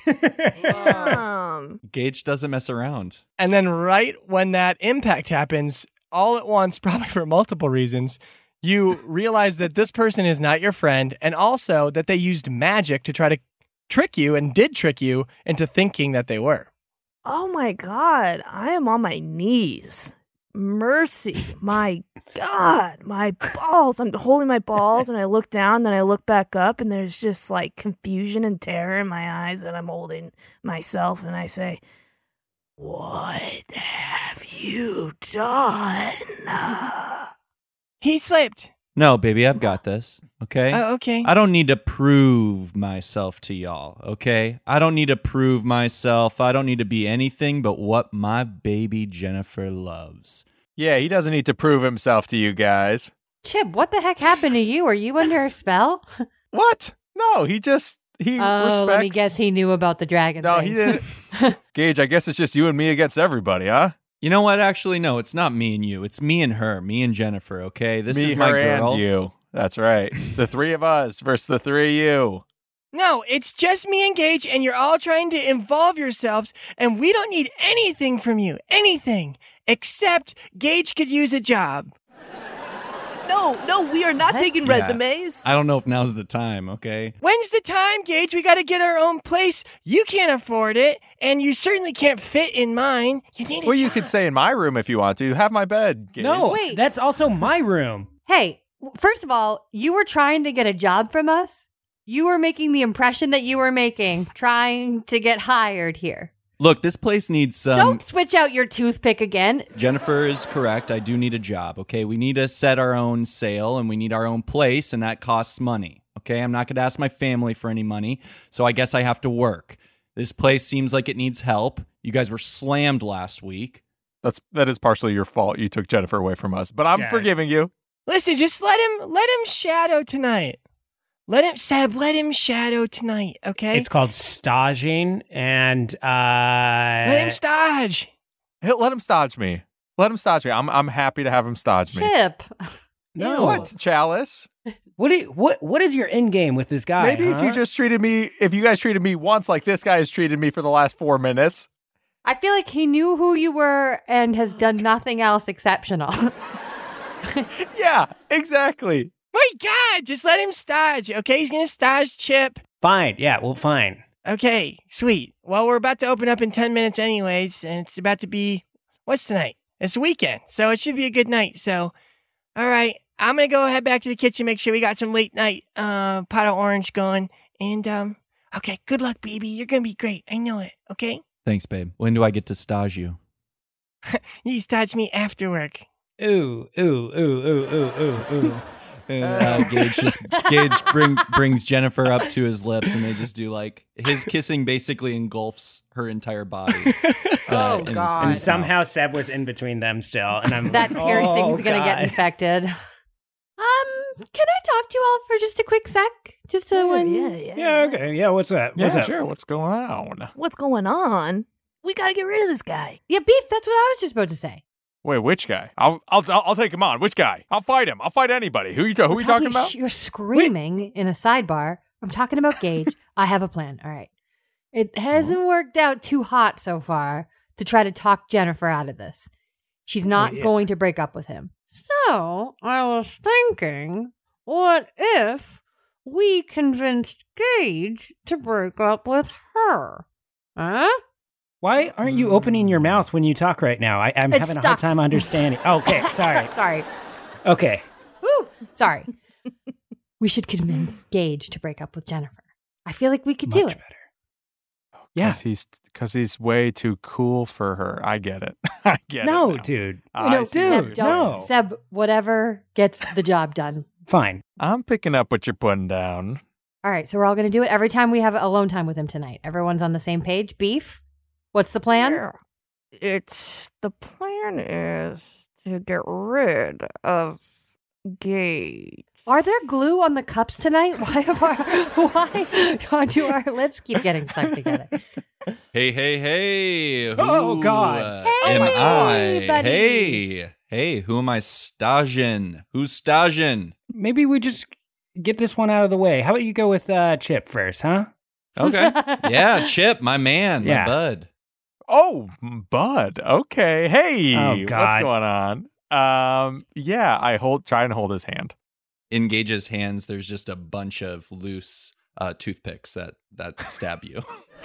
Gage doesn't mess around. And then right when that impact happens, all at once, probably for multiple reasons, you realize that this person is not your friend, and also that they used magic to try to trick you and did trick you into thinking that they were. Oh my God, I am on my knees. Mercy, my God, my balls. I'm holding my balls and I look down, then I look back up and there's just like confusion and terror in my eyes and I'm holding myself and I say, what have you done? He slipped. No, baby, I've got this. Okay? Okay. I don't need to prove myself to y'all, okay? I don't need to prove myself. I don't need to be anything but what my baby Jennifer loves. Yeah, he doesn't need to prove himself to you guys. Chip, what the heck happened to you? Are you under a spell? What? No, he respects. Let me guess, he knew about the dragon No, thing. he didn't. Gage, I guess it's just you and me against everybody, huh? You know what? Actually, no, it's not me and you. It's me and her, me and Jennifer, okay? This me, is my her, girl. and you. That's right. The 3 of us versus the 3 of you. No, it's just me and Gage, and you're all trying to involve yourselves, and we don't need anything from you. Anything. Except Gage could use a job. No, we are not taking Yeah. resumes. I don't know if now's the time, okay? When's the time, Gage? We gotta get our own place. You can't afford it, and you certainly can't fit in mine. You need a Well, job. you could stay in my room if you want to. Have my bed, Gage. No, Wait. that's also my room. Hey, first of all, you were trying to get a job from us. You were making the impression that you were making, trying to get hired here. Look, this place needs some. Don't switch out your toothpick again. Jennifer is correct. I do need a job, okay? We need to set our own sail and we need our own place, and that costs money, okay? I'm not going to ask my family for any money, so I guess I have to work. This place seems like it needs help. You guys were slammed last week. That is partially your fault. You took Jennifer away from us, but I'm forgiving you. Listen, just let him shadow tonight. Let him shadow tonight, okay? It's called staging, and let him stage. Let him stage me. Let him stage me. I'm happy to have him stage me. Chip. No. What, Chalice? What is your end game with this guy? Maybe if you guys treated me once like this guy has treated me for the last 4 minutes. I feel like he knew who you were and has done nothing else exceptional. Yeah, exactly. My God, just let him stage, okay? He's gonna stage Chip. Fine. Yeah, well, fine. Okay, sweet. Well, we're about to open up in 10 minutes anyways, and it's about to be, what's tonight? It's the weekend, so it should be a good night. So, all right, I'm gonna go head back to the kitchen, make sure we got some late night pot of orange going. And, okay, good luck, baby. You're gonna be great. I know it, okay? Thanks, babe. When do I get to stage you? You stage me after work. Ooh, ooh, ooh, ooh, ooh, ooh, ooh. And Gage brings Jennifer up to his lips, and they just do like his kissing basically engulfs her entire body. Oh God! And somehow Seb was in between them still, and I'm that like, piercing's oh, gonna God. get infected. Can I talk to you all for just a quick sec? Just so Yeah, okay. Yeah, what's up? What's up? Sure. What's going on? What's going on? We gotta get rid of this guy. Yeah, Beef. That's what I was just about to say. Wait, which guy? I'll take him on. Which guy? I'll fight him. I'll fight anybody. Who are you talking about? You're screaming in a sidebar. I'm talking about Gage. I have a plan. All right. It hasn't worked out too hot so far to try to talk Jennifer out of this. She's not going to break up with him. So I was thinking, what if we convinced Gage to break up with her? Huh? Why aren't you opening your mouth when you talk right now? I'm having a hard time understanding. Okay, sorry. Sorry. Okay. Woo, sorry. We should convince Gage to break up with Jennifer. I feel like we could do it. Yeah. Because he's way too cool for her. I get it. I get it. No, now. dude. Seb, don't. Seb, whatever gets the job done. Fine. I'm picking up what you're putting down. All right, so we're all going to do it every time we have alone time with him tonight. Everyone's on the same page. Beef? What's the plan? Yeah. The plan is to get rid of Gage. Are there glue on the cups tonight? Why do our lips keep getting stuck together? Hey. Oh, God. Am I? Buddy. Hey, who am I staging? Who's staging? Maybe we just get this one out of the way. How about you go with Chip first, huh? Okay. Yeah, Chip, my man, Yeah. my bud. Oh, Bud. Okay. Hey, Oh, God. what's going on? Yeah, try and hold his hand. In Gage's hands, there's just a bunch of loose toothpicks that stab you.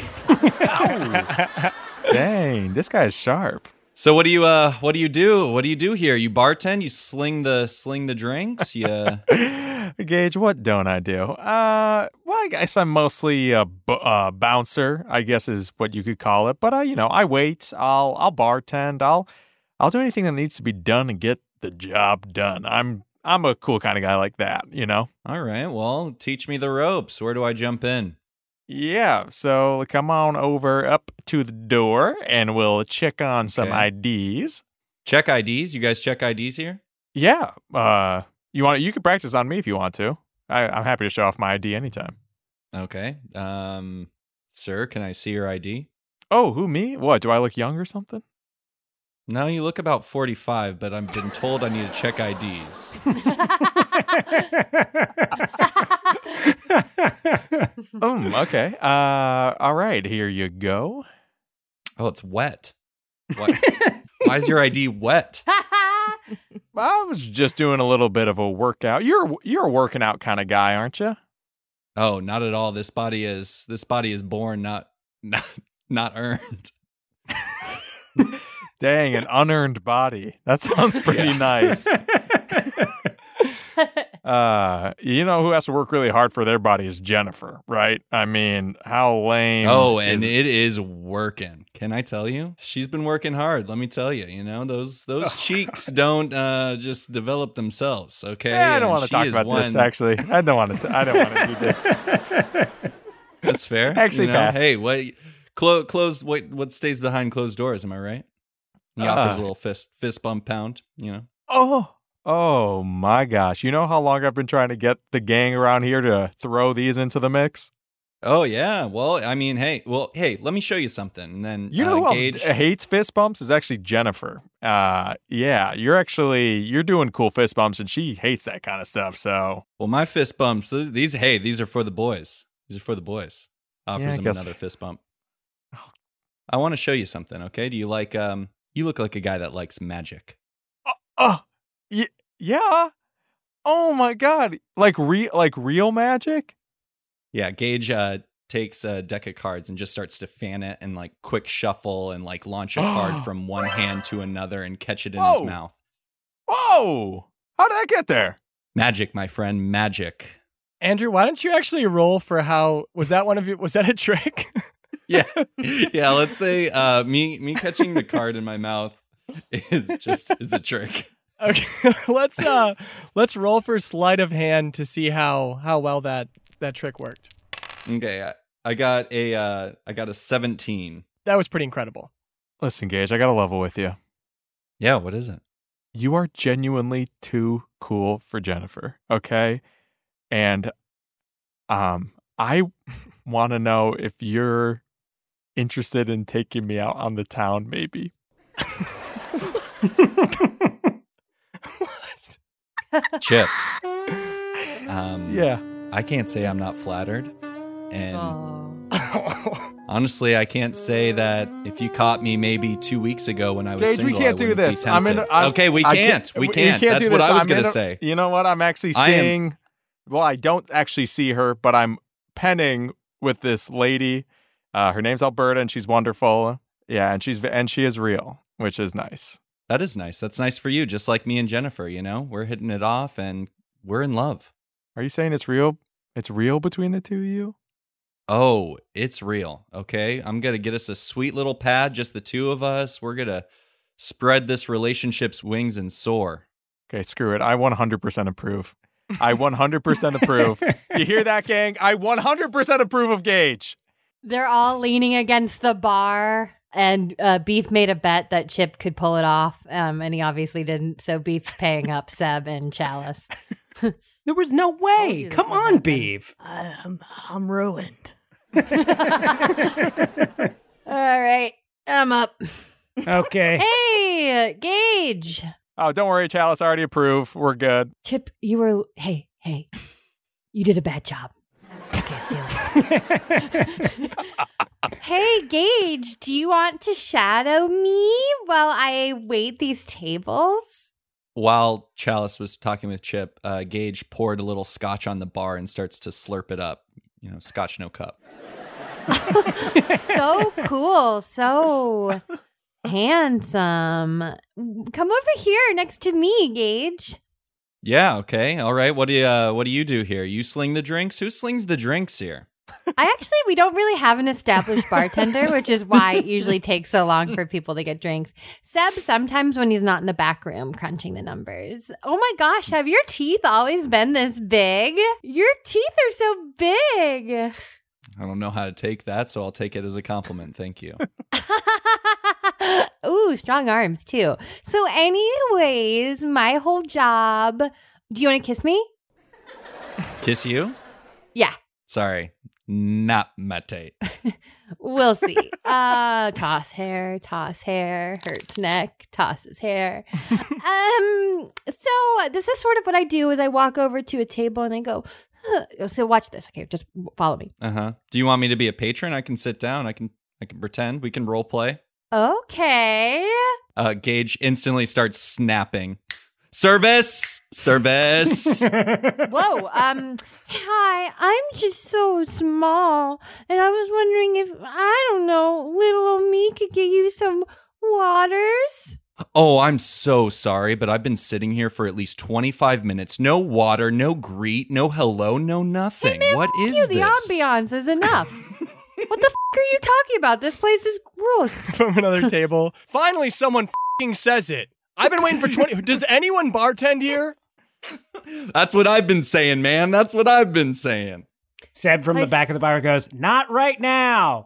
Dang, this guy's sharp. So what do you do? What do you do here? You bartend? You sling the drinks? You Gage, what don't I do? Well, I guess I'm mostly a bouncer, I guess is what you could call it. But I wait. I'll bartend. I'll do anything that needs to be done and get the job done. I'm a cool kind of guy like that, All right. Well, teach me the ropes. Where do I jump in? Yeah, so come on over up to the door and we'll check on some IDs. Check IDs? You guys check IDs here? Yeah. You can practice on me if you want to. I'm happy to show off my ID anytime. Okay. Sir, can I see your ID? Oh, who, me? What, do I look young or something? No, you look about 45, but I've been told I need to check IDs. Okay. All right, here you go. Oh, it's wet. What? Why is your ID wet? I was just doing a little bit of a workout. You're a working out kind of guy, aren't you? Oh, not at all. This body is born, not earned. Dang, an unearned body. That sounds pretty nice. You know who has to work really hard for their body is Jennifer, right? I mean, how lame. Oh, and it is working. Can I tell you? She's been working hard. Let me tell you. You know, those cheeks don't just develop themselves. Okay. Yeah, I don't want to talk about this. Actually, I don't want to do this. That's fair. Actually, pass. Hey, what? Close. What stays behind closed doors? Am I right? He offers a little fist bump pound. You know. Oh my gosh! You know how long I've been trying to get the gang around here to throw these into the mix? Oh yeah. Well, I mean, hey, let me show you something. And then you know who Gage else hates fist bumps is actually Jennifer. Yeah, you're doing cool fist bumps, and she hates that kind of stuff. So, well, my fist bumps. These are for the boys. These are for the boys. Offers him another fist bump. I want to show you something. Okay? Do you like? You look like a guy that likes magic. Yeah. Oh my God! Like real magic. Yeah, Gage takes a deck of cards and just starts to fan it and like quick shuffle and like launch a card from one hand to another and catch it in his mouth. Whoa! How did that get there? Magic, my friend, magic. Andrew, why don't you actually roll for was that a trick? Yeah. Let's say me catching the card in my mouth is a trick. Okay, let's roll for sleight of hand to see how well that trick worked. Okay, I got a 17. That was pretty incredible. Listen, Gage, I got a level with you. Yeah, what is it? You are genuinely too cool for Jennifer, okay? And I want to know if you're interested in taking me out on the town, maybe. Chip. Yeah. I can't say I'm not flattered. And honestly, I can't say that if you caught me maybe 2 weeks ago when I was Gage, single, we can't do this. Okay, we can't. We can't. That's what I was going to say. You know what? I'm actually seeing... Well, I don't actually see her, but I'm penning with this lady. Her name's Alberta, and she's wonderful. Yeah, and she is real, which is nice. That is nice. That's nice for you, just like me and Jennifer, you know? We're hitting it off, and we're in love. Are you saying it's real? It's real between the two of you? Oh, it's real, okay? I'm going to get us a sweet little pad, just the two of us. We're going to spread this relationship's wings and soar. Okay, screw it. I 100% approve. I 100% approve. You hear that, gang? I 100% approve of Gage. They're all leaning against the bar, and Beef made a bet that Chip could pull it off, and he obviously didn't, so Beef's paying up Seb and Chalice. There was no way. Come on, Beef. I'm ruined. All right, I'm up. Okay. Hey, Gage. Oh, don't worry, Chalice. I already approve. We're good. Chip, you were... Hey. You did a bad job. Okay, steal. Hey, Gage, do you want to shadow me while I wait these tables? While Chalice was talking with Chip, Gage poured a little scotch on the bar and starts to slurp it up. You know, scotch, no cup. So cool. So handsome. Come over here next to me, Gage. Yeah, okay. All right. What do you do here? You sling the drinks? Who slings the drinks here? We don't really have an established bartender, which is why it usually takes so long for people to get drinks. Seb, sometimes when he's not in the back room crunching the numbers. Oh my gosh, have your teeth always been this big? Your teeth are so big. I don't know how to take that, so I'll take it as a compliment. Thank you. Ooh, strong arms too. So anyways, my whole job. Do you want to kiss me? Kiss you? Yeah. Sorry. Not my type. We'll see. Toss hair, hurts neck, tosses hair. So this is sort of what I do is I walk over to a table and I go, so watch this. Okay, just follow me. Uh-huh. Do you want me to be a patron? I can sit down. I can pretend. We can role play. Okay. Gage instantly starts snapping. Service. Whoa. Hi, I'm just so small, and I was wondering if, I don't know, little old me could get you some waters. Oh, I'm so sorry, but I've been sitting here for at least 25 minutes. No water, no greet, no hello, no nothing. Hey man, What fuck is you. this? The ambiance is enough. What the are you talking about? This place is gross. From another table. Finally, someone says it. I've been waiting for 20. Does anyone bartend here? That's what I've been saying, man. That's what I've been saying. Seb from the back of the bar goes, "Not right now."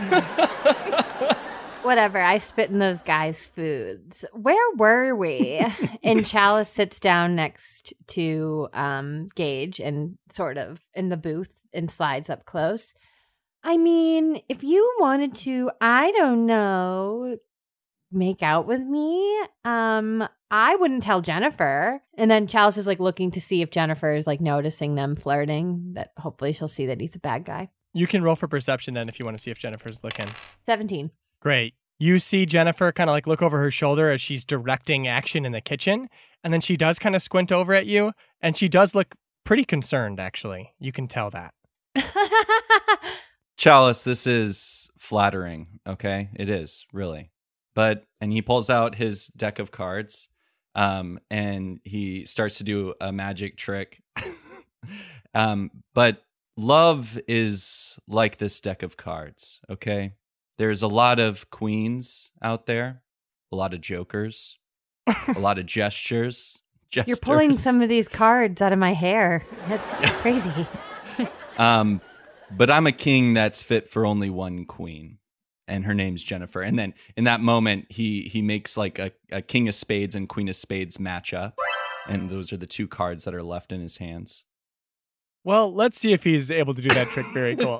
Whatever, I spit in those guys' foods. Where were we? And Chalice sits down next to Gage and sort of in the booth and slides up close. I mean, if you wanted to, I don't know, make out with me, I wouldn't tell Jennifer. And then Chalice is like looking to see if Jennifer is like noticing them flirting, that hopefully she'll see that he's a bad guy. You can roll for perception then if you want to see if Jennifer's looking. 17. Great. You see Jennifer kind of like look over her shoulder as she's directing action in the kitchen. And then she does kind of squint over at you. And she does look pretty concerned, actually. You can tell that. Chalice, this is flattering, okay? It is, really. And he pulls out his deck of cards, and he starts to do a magic trick. But love is like this deck of cards, okay? There's a lot of queens out there, a lot of jokers, a lot of gestures. You're pulling some of these cards out of my hair. That's crazy. But I'm a king that's fit for only one queen, and her name's Jennifer. And then in that moment, he makes like a king of spades and queen of spades match up, and those are the two cards that are left in his hands. Well, let's see if he's able to do that trick very cool.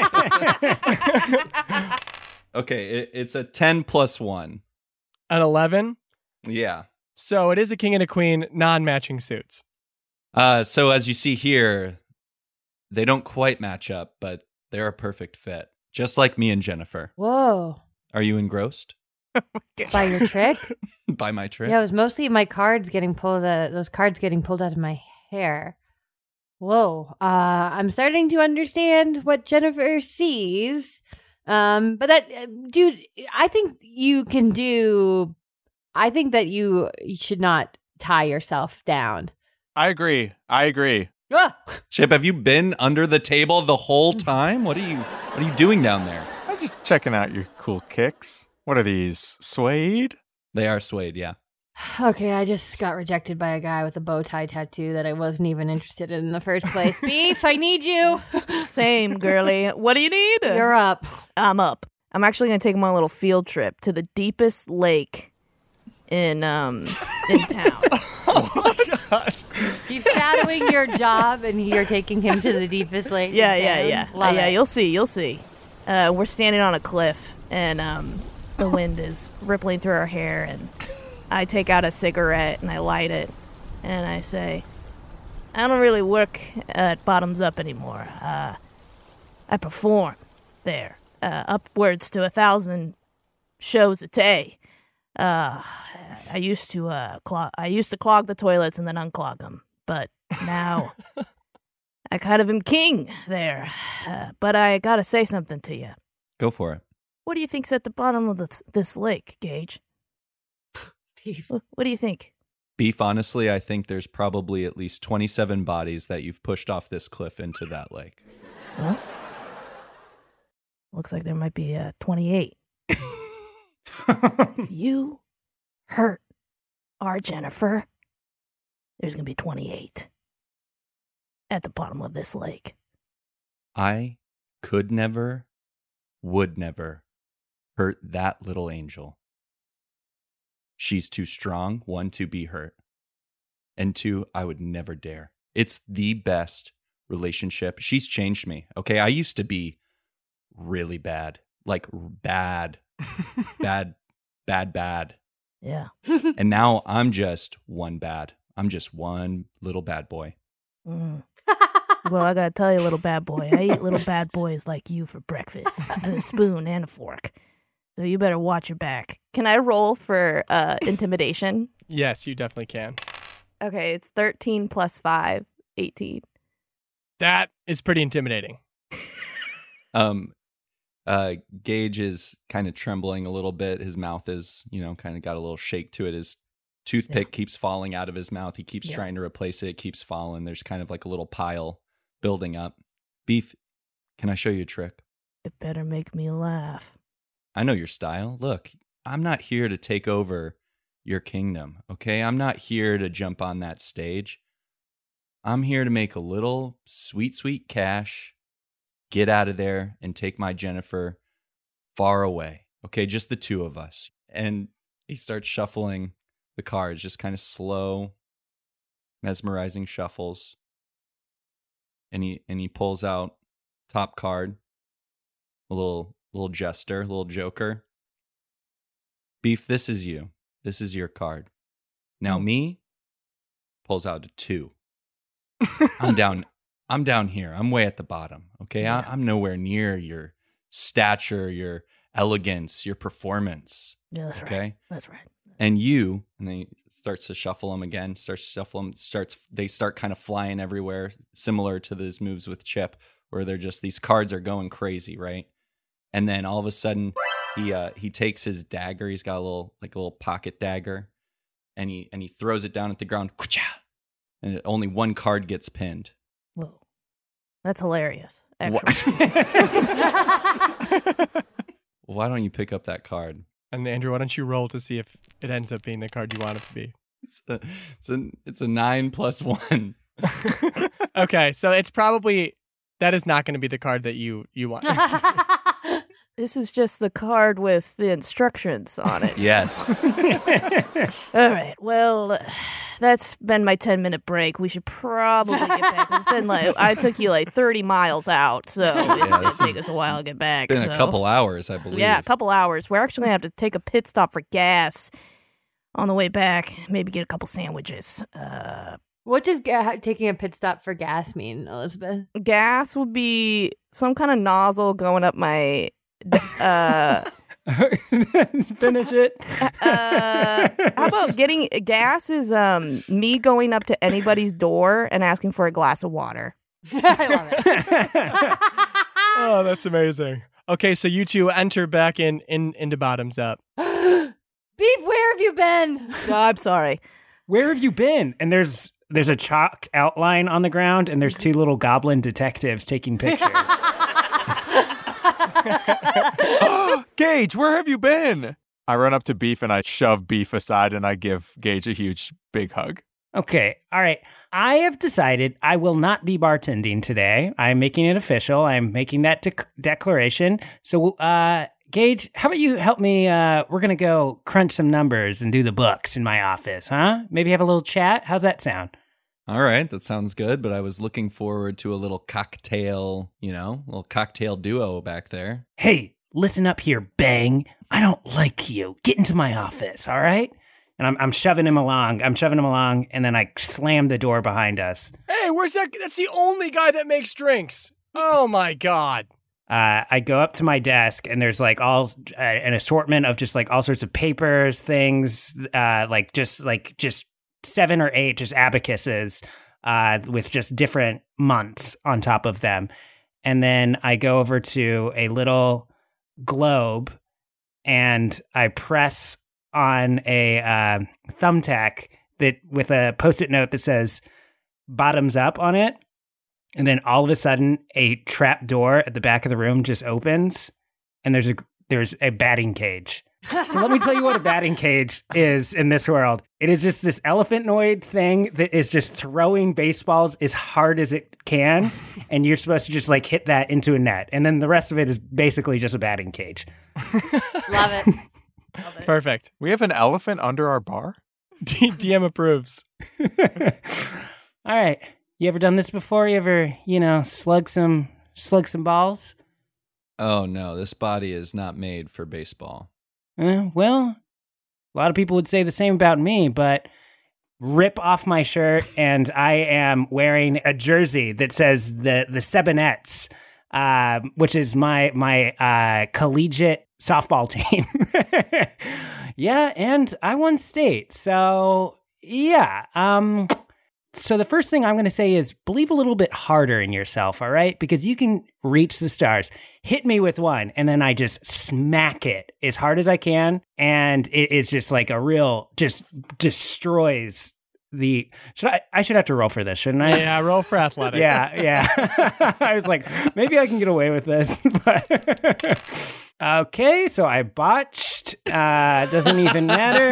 Okay, it's a 10 plus 1. An 11? Yeah. So it is a king and a queen, non-matching suits. So as you see here, they don't quite match up, but they're a perfect fit. Just like me and Jennifer. Whoa. Are you engrossed? By your trick? By my trick? Yeah, it was mostly my cards getting pulled out, those cards getting pulled out of my hair. Whoa. I'm starting to understand what Jennifer sees. But that, dude, I think that you should not tie yourself down. I agree. Ah! Chip, have you been under the table the whole time? What are you doing down there? I'm just checking out your cool kicks. What are these? Suede? They are suede, yeah. Okay, I just got rejected by a guy with a bow tie tattoo that I wasn't even interested in the first place. Beef, I need you. Same, girly. What do you need? You're up. I'm up. I'm actually going to take him on a little field trip to the deepest lake in town. Oh my God. He's shadowing your job and you're taking him to the deepest lake. Yeah. Love it. You'll see. We're standing on a cliff and the wind is rippling through our hair, and I take out a cigarette and I light it and I say, I don't really work at Bottoms Up anymore. I perform there, upwards to 1,000 shows a day. I used to clog the toilets and then unclog them, but now I kind of am king there. But I gotta say something to you. Go for it. What do you think's at the bottom of this lake, Gage? Beef. What do you think? Beef, honestly, I think there's probably at least 27 bodies that you've pushed off this cliff into that lake. Well, looks like there might be 28. You hurt our Jennifer. There's going to be 28 at the bottom of this lake. I could never, would never hurt that little angel. She's too strong, 1, to be hurt. And 2, I would never dare. It's the best relationship. She's changed me. Okay, I used to be really bad. Like bad. bad. Yeah. And now I'm just one bad. I'm just one little bad boy. Mm. Well, I gotta tell you, little bad boy, I eat little bad boys like you for breakfast with a spoon and a fork. So you better watch your back. Can I roll for intimidation? Yes, you definitely can. Okay, it's 13 plus 5, 18. That is pretty intimidating. Gage is kind of trembling a little bit. His mouth is, kind of got a little shake to it. His toothpick keeps falling out of his mouth. He keeps trying to replace it. It keeps falling. There's kind of like a little pile building up. Beef, can I show you a trick? It better make me laugh. I know your style. Look, I'm not here to take over your kingdom, okay? I'm not here to jump on that stage. I'm here to make a little sweet, sweet cash, get out of there, and take my Jennifer far away, okay? Just the two of us. And he starts shuffling the cards, just kind of slow, mesmerizing shuffles. And he pulls out top card, a little jester, a little joker. Beef, this is you. This is your card. Now me pulls out a 2. I'm down here. I'm way at the bottom. Okay. Yeah. I'm nowhere near your stature, your elegance, your performance. Yeah, that's okay? right. That's right. And then he starts to shuffle them again, they start kind of flying everywhere, similar to those moves with Chip, where they're just, these cards are going crazy, right? And then all of a sudden he takes his dagger. He's got a little pocket dagger, and he throws it down at the ground. And only one card gets pinned. Whoa. That's hilarious. Actually. Why don't you pick up that card? And Andrew, why don't you roll to see if it ends up being the card you want it to be? It's a 9 + 1. Okay, so it's probably, that is not going to be the card that you want. This is just the card with the instructions on it. Yes. All right. Well, that's been my 10-minute break. We should probably get back. It's been I took you 30 miles out, so it's going to take us a while to get back. Been a couple hours, I believe. Yeah, a couple hours. We're actually going to have to take a pit stop for gas on the way back. Maybe get a couple sandwiches. What does taking a pit stop for gas mean, Elizabeth? Gas would be some kind of nozzle going up my... Finish it. How about getting gas is me going up to anybody's door and asking for a glass of water. I love it. Oh, that's amazing. Okay, so you two enter back into Bottoms Up. Beef, where have you been? No, I'm sorry. Where have you been? And there's a chalk outline on the ground, and there's 2 little goblin detectives taking pictures. Gage, where have you been? I run up to Beef and I shove Beef aside and I give Gage a huge, big hug. Okay, all right. I have decided I will not be bartending today. I'm making it official. I'm making that declaration. So, Gage, how about you help me? We're going to go crunch some numbers and do the books in my office, huh? Maybe have a little chat? How's that sound? All right, that sounds good, but I was looking forward to a little cocktail, little cocktail duo back there. Hey, listen up here, Bang. I don't like you. Get into my office, all right? And I'm shoving him along. And then I slam the door behind us. Hey, where's that? That's the only guy that makes drinks. Oh, my God. I go up to my desk, and there's all an assortment of just all sorts of papers, things, just 7 or 8 just abacuses with just different months on top of them. And then I go over to a little globe and I press on a thumbtack that with a Post-it note that says Bottoms Up on it. And then all of a sudden a trap door at the back of the room just opens and there's a batting cage. So let me tell you what a batting cage is in this world. It is just this elephantoid thing that is just throwing baseballs as hard as it can, and you're supposed to just hit that into a net. And then the rest of it is basically just a batting cage. Love it. Perfect. We have an elephant under our bar? DM approves. All right. You ever done this before? You ever, slug some balls? Oh, no, this body is not made for baseball. Well, a lot of people would say the same about me, but rip off my shirt and I am wearing a jersey that says the Sebanettes, which is my collegiate softball team. Yeah, and I won state. So, yeah, So the first thing I'm going to say is believe a little bit harder in yourself, all right? Because you can reach the stars. Hit me with one, and then I just smack it as hard as I can, and it is just like a real, just destroys the... I should have to roll for this, shouldn't I? Yeah, roll for athletics. Yeah. I was like, maybe I can get away with this, but... Okay, so I botched. Doesn't even matter.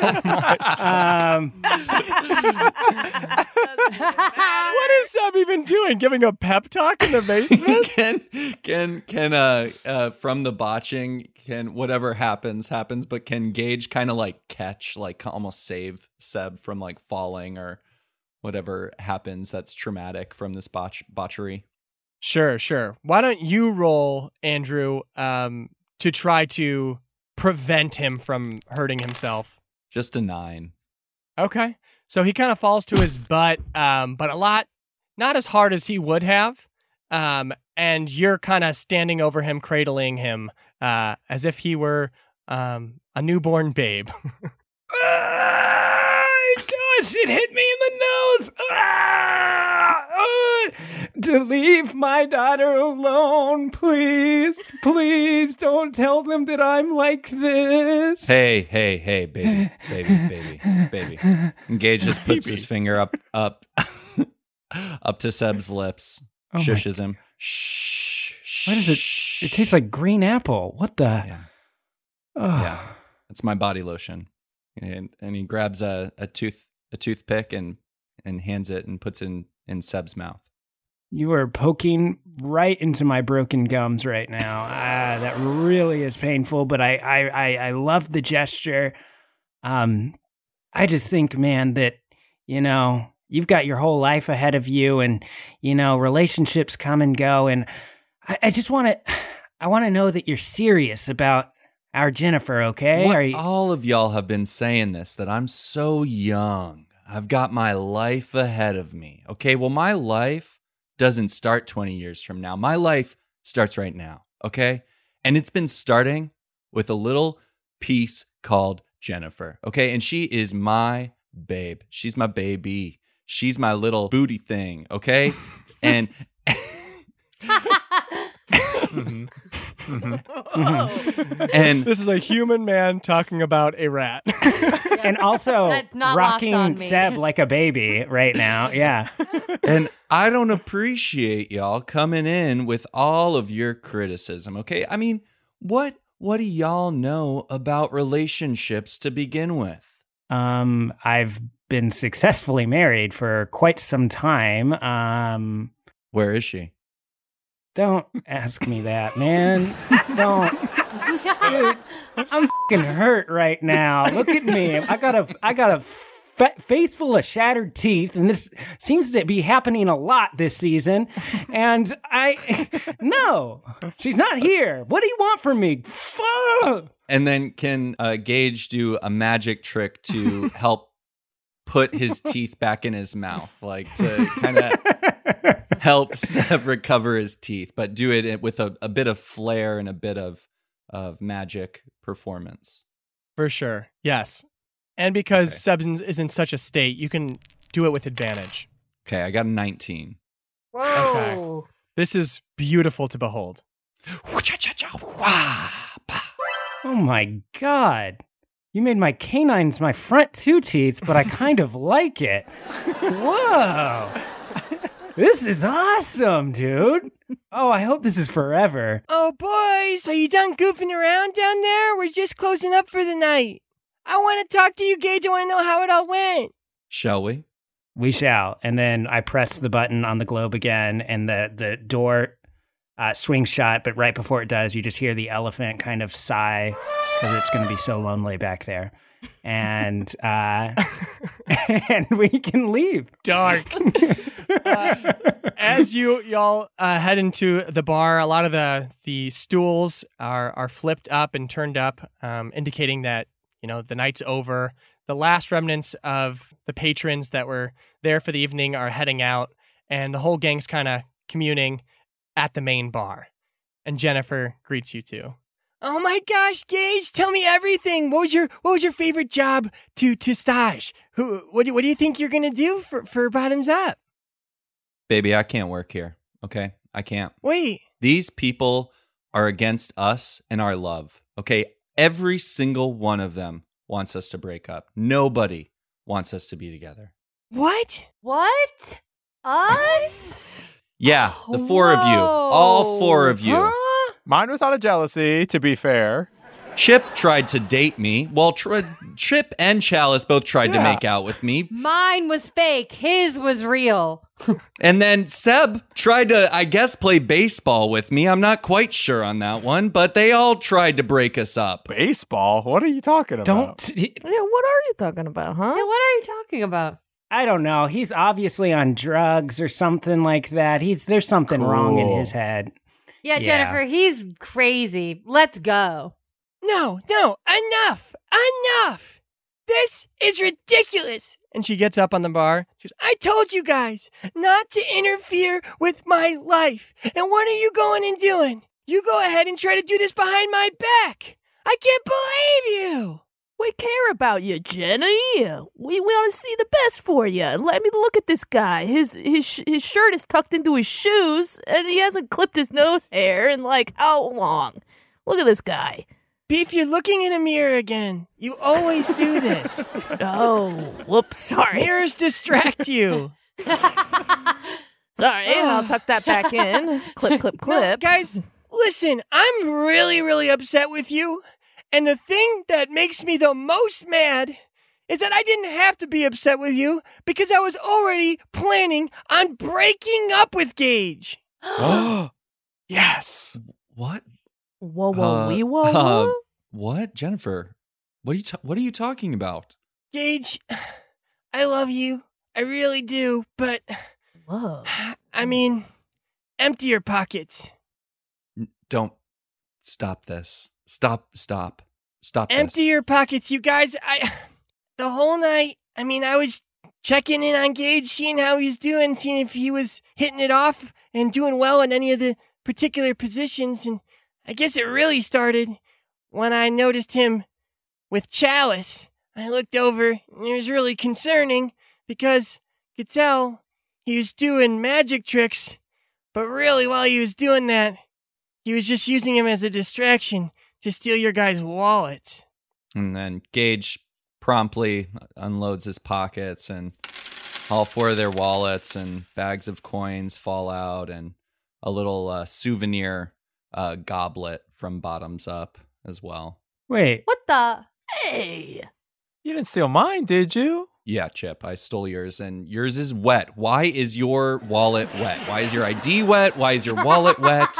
What is Seb even doing? Giving a pep talk in the basement? can from the botching, can whatever happens, but can Gage kind of like catch, like almost save Seb from like falling or whatever happens that's traumatic from this botchery? Sure. Why don't you roll, Andrew, to try to prevent him from hurting himself? Just a 9. Okay. So he kind of falls to his butt, but not as hard as he would have. And you're kind of standing over him, cradling him, as if he were a newborn babe. Gosh, it hit me in the nose. To leave my daughter alone, please. Please don't tell them that I'm like this. Hey, baby. Gage just puts his finger up to Seb's lips, shushes him. Shh. What is it? It tastes like green apple. What the? Yeah. Oh. Yeah. That's my body lotion. And he grabs a toothpick and hands it and puts it in Seb's mouth. You are poking right into my broken gums right now. That really is painful, but I love the gesture. I just think, man, that, you've got your whole life ahead of you, and, relationships come and go. And I just want to know that you're serious about our Jennifer, okay? All of y'all have been saying this, that I'm so young. I've got my life ahead of me. Okay, well, my life doesn't start 20 years from now. My life starts right now, okay? And it's been starting with a little piece called Jennifer, okay? And she is my babe. She's my baby. She's my little booty thing, okay? And... And this is a human man talking about a rat. And also That's not rocking lost on me. Seb like a baby right now. Yeah. And I don't appreciate y'all coming in with all of your criticism, okay? I mean, what do y'all know about relationships to begin with? I've been successfully married for quite some time. Where is she? Don't ask me that, man. Don't. Dude, I'm fucking hurt right now. Look at me. I got a face full of shattered teeth, and this seems to be happening a lot this season. And no, she's not here. What do you want from me? Fuck. And then can Gage do a magic trick to help put his teeth back in his mouth, like to kind of help Seb recover his teeth, but do it with a bit of flair and a bit of magic performance. For sure, yes. And because Seb is in such a state, you can do it with advantage. Okay, I got a 19. Whoa. Okay. This is beautiful to behold. Oh my God. You made my canines my front 2 teeth, but I kind of like it. Whoa. This is awesome, dude. Oh, I hope this is forever. Oh, boys, are you done goofing around down there? We're just closing up for the night. I want to talk to you, Gage. I want to know how it all went. Shall we? We shall. And then I press the button on the globe again, and the door swings shut. But right before it does, you just hear the elephant kind of sigh because it's going to be so lonely back there. And and we can leave. Dark. As y'all head into the bar, a lot of the stools are flipped up and turned up, indicating that the night's over. The last remnants of the patrons that were there for the evening are heading out, and the whole gang's kind of communing at the main bar. And Jennifer greets you too. Oh my gosh, Gage, tell me everything. What was your favorite job to stage? What do you think you're gonna do for Bottoms Up? Baby, I can't work here. Okay, I can't. Wait. These people are against us and our love. Okay, every single one of them wants us to break up. Nobody wants us to be together. What? What? Us? Yeah, the four of you. All four of you. Huh? Mine was out of jealousy, to be fair. Chip tried to date me. Well, Chip and Chalice both tried to make out with me. Mine was fake. His was real. And then Seb tried to, I guess, play baseball with me. I'm not quite sure on that one, but they all tried to break us up. Baseball? What are you talking about? Yeah, what are you talking about, huh? Yeah, what are you talking about? I don't know. He's obviously on drugs or something like that. There's something wrong in his head. Yeah, Jennifer, he's crazy. Let's go. No, enough. This is ridiculous. And she gets up on the bar. She goes, I told you guys not to interfere with my life. And what are you going and doing? You go ahead and try to do this behind my back. I can't believe you. We care about you, Jenny. We want to see the best for you. Let me look at this guy. His shirt is tucked into his shoes, and he hasn't clipped his nose hair in like how long? Look at this guy. Beef, you're looking in a mirror again. You always do this. Oh, whoops, sorry. Mirrors distract you. Sorry, I'll tuck that back in. Clip, clip, clip. No, guys, listen, I'm really, really upset with you. And the thing that makes me the most mad is that I didn't have to be upset with you because I was already planning on breaking up with Gage. Yes. What? Whoa. What? Jennifer, what are you talking about? Gage, I love you. I really do. But, I mean, empty your pockets. Don't stop this. Stop Empty this. your pockets, you guys. The whole night, I was checking in on Gage, seeing how he's doing, seeing if he was hitting it off and doing well in any of the particular positions. And I guess it really started when I noticed him with Chalice. I looked over, and it was really concerning because I could tell he was doing magic tricks. But really, while he was doing that, he was just using him as a distraction to steal your guys' wallets. And then Gage promptly unloads his pockets, and all four of their wallets and bags of coins fall out, and a little souvenir goblet from Bottoms Up as well. Wait. What the? Hey. You didn't steal mine, did you? Yeah, Chip, I stole yours, and yours is wet. Why is your wallet wet? Why is your ID wet? Why is your wallet wet?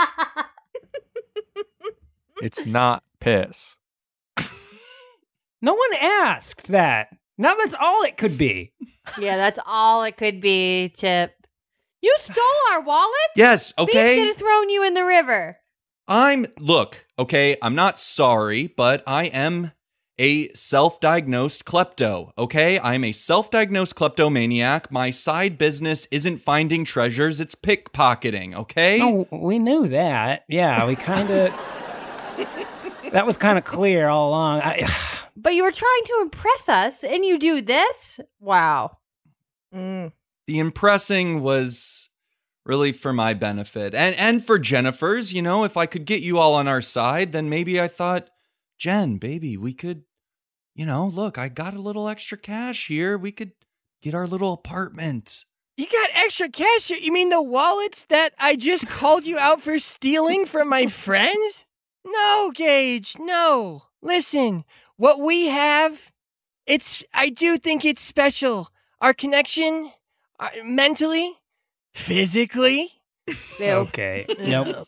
It's not piss. No one asked that. Now that's all it could be. Yeah, that's all it could be, Chip. You stole our wallet? Yes, okay. Beef should have thrown you in the river. Look, okay, I'm not sorry, but I am a self-diagnosed klepto, okay? I'm a self-diagnosed kleptomaniac. My side business isn't finding treasures, it's pickpocketing, okay? No, we knew that. Yeah, we kind of... That was kind of clear all along. But you were trying to impress us, and you do this? Wow. The impressing was really for my benefit and for Jennifer's. You know, if I could get you all on our side, then maybe I thought, Jen, baby, we could, look, I got a little extra cash here. We could get our little apartment. You got extra cash? You mean the wallets that I just called you out for stealing from my friends? No, Gage, no. Listen, what we have, I do think it's special. Our connection, mentally, physically. Okay. Nope.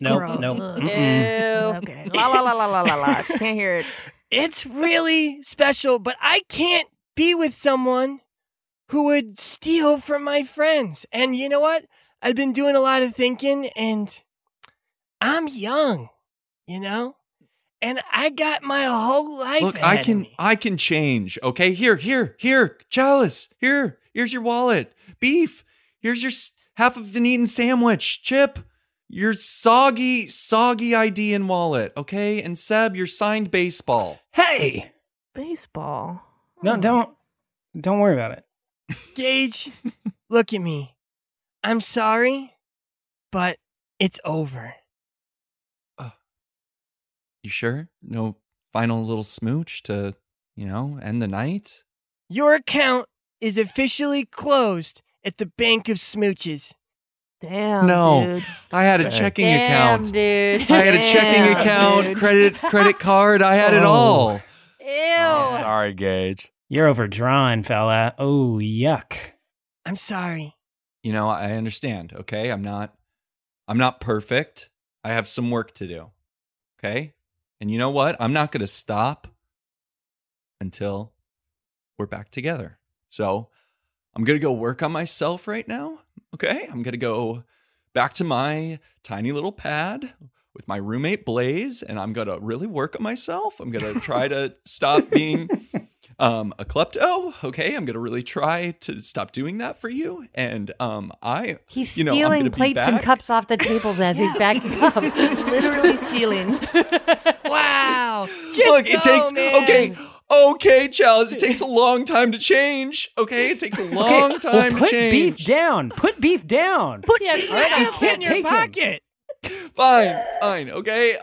Okay. La. Can't hear it. It's really special, but I can't be with someone who would steal from my friends. And you know what? I've been doing a lot of thinking, and I'm young. And I got my whole life. Look, ahead of me. I can change. Okay, here, Chalice. Here's your wallet. Beef. Here's your half of an eaten sandwich. Chip, your soggy ID and wallet, okay? And Seb, your signed baseball. Hey! Baseball. No, don't worry about it. Gage, look at me. I'm sorry, but it's over. You sure? No final little smooch to, end the night? Your account is officially closed at the Bank of Smooches. Damn, No, dude. I had a checking Damn, account. dude. I had a checking account, credit card. I had it all. Ew. Oh, sorry, Gage. You're overdrawn, fella. Oh, yuck. I'm sorry. I understand, okay? I'm not perfect. I have some work to do. Okay? And you know what? I'm not going to stop until we're back together. So, I'm going to go work on myself right now. Okay? I'm going to go back to my tiny little pad with my roommate Blaze, and I'm going to really work on myself. I'm going to try to stop being a klepto. Okay? I'm going to really try to stop doing that for you. And He's I'm stealing gonna be plates and back. cups off the tables as he's backing up. Literally stealing. Wow. Look, it takes okay, Chalice. It takes a long time to change. Okay, it takes a long time to put change. beef down. Put beef down. Put Yeah, it all right, in I can't your take him. pocket. Fine. Okay,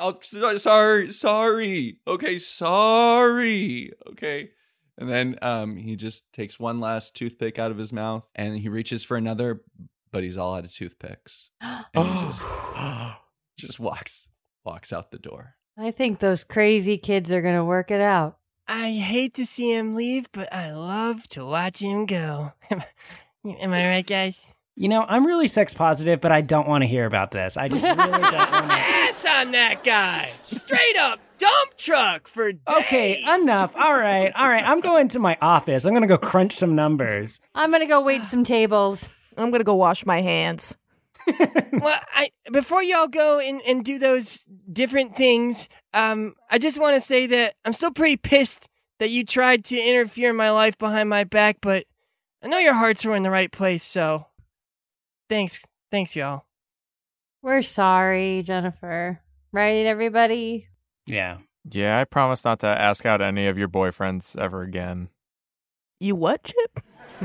sorry. Okay, sorry. Okay, and then he just takes one last toothpick out of his mouth, and he reaches for another, but he's all out of toothpicks, and he just walks out the door. I think those crazy kids are going to work it out. I hate to see him leave, but I love to watch him go. Am I right, guys? I'm really sex positive, but I don't want to hear about this. I just really don't want to. Ass on that guy. Straight up dump truck for days. Okay, enough. All right. I'm going to my office. I'm going to go crunch some numbers. I'm going to go wait some tables. I'm going to go wash my hands. Well, before y'all go and do those different things, I just want to say that I'm still pretty pissed that you tried to interfere in my life behind my back, but I know your hearts were in the right place, so thanks, y'all. We're sorry, Jennifer. Right, everybody? Yeah. Yeah, I promise not to ask out any of your boyfriends ever again. You what, Chip?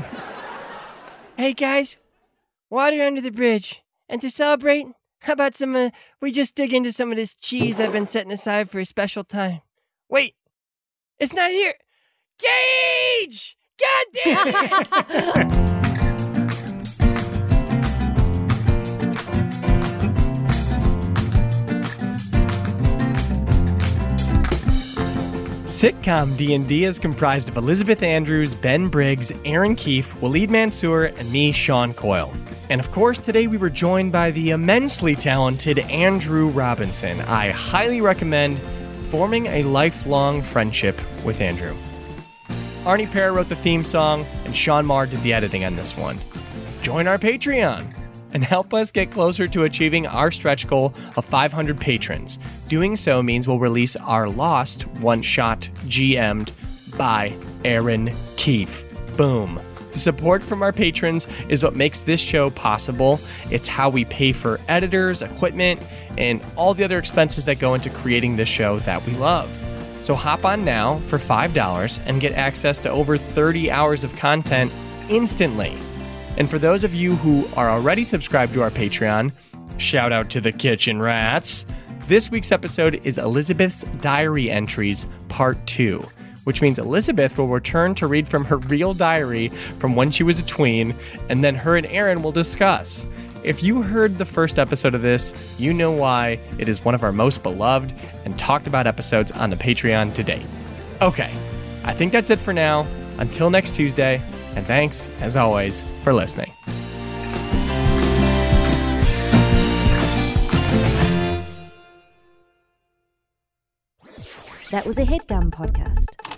Hey, guys, water under the bridge. And to celebrate, how about we just dig into some of this cheese I've been setting aside for a special time. Wait, it's not here. Gage! God damn it! Sitcom D&D is comprised of Elizabeth Andrews, Ben Briggs, Aaron Keefe, Waleed Mansour, and me, Sean Coyle. And of course, today we were joined by the immensely talented Andrew Robinson. I highly recommend forming a lifelong friendship with Andrew. Arnie Parr wrote the theme song, and Sean Marr did the editing on this one. Join our Patreon and help us get closer to achieving our stretch goal of 500 patrons. Doing so means we'll release our Lost one-shot GM'd by Aaron Keefe. Boom. The support from our patrons is what makes this show possible. It's how we pay for editors, equipment, and all the other expenses that go into creating this show that we love. So hop on now for $5 and get access to over 30 hours of content instantly. And for those of you who are already subscribed to our Patreon, shout out to the Kitchen Rats. This week's episode is Elizabeth's Diary Entries Part 2, which means Elizabeth will return to read from her real diary from when she was a tween, and then her and Aaron will discuss. If you heard the first episode of this, you know why it is one of our most beloved and talked about episodes on the Patreon to date. Okay, I think that's it for now. Until next Tuesday, and thanks, as always, for listening. That was a HeadGum podcast.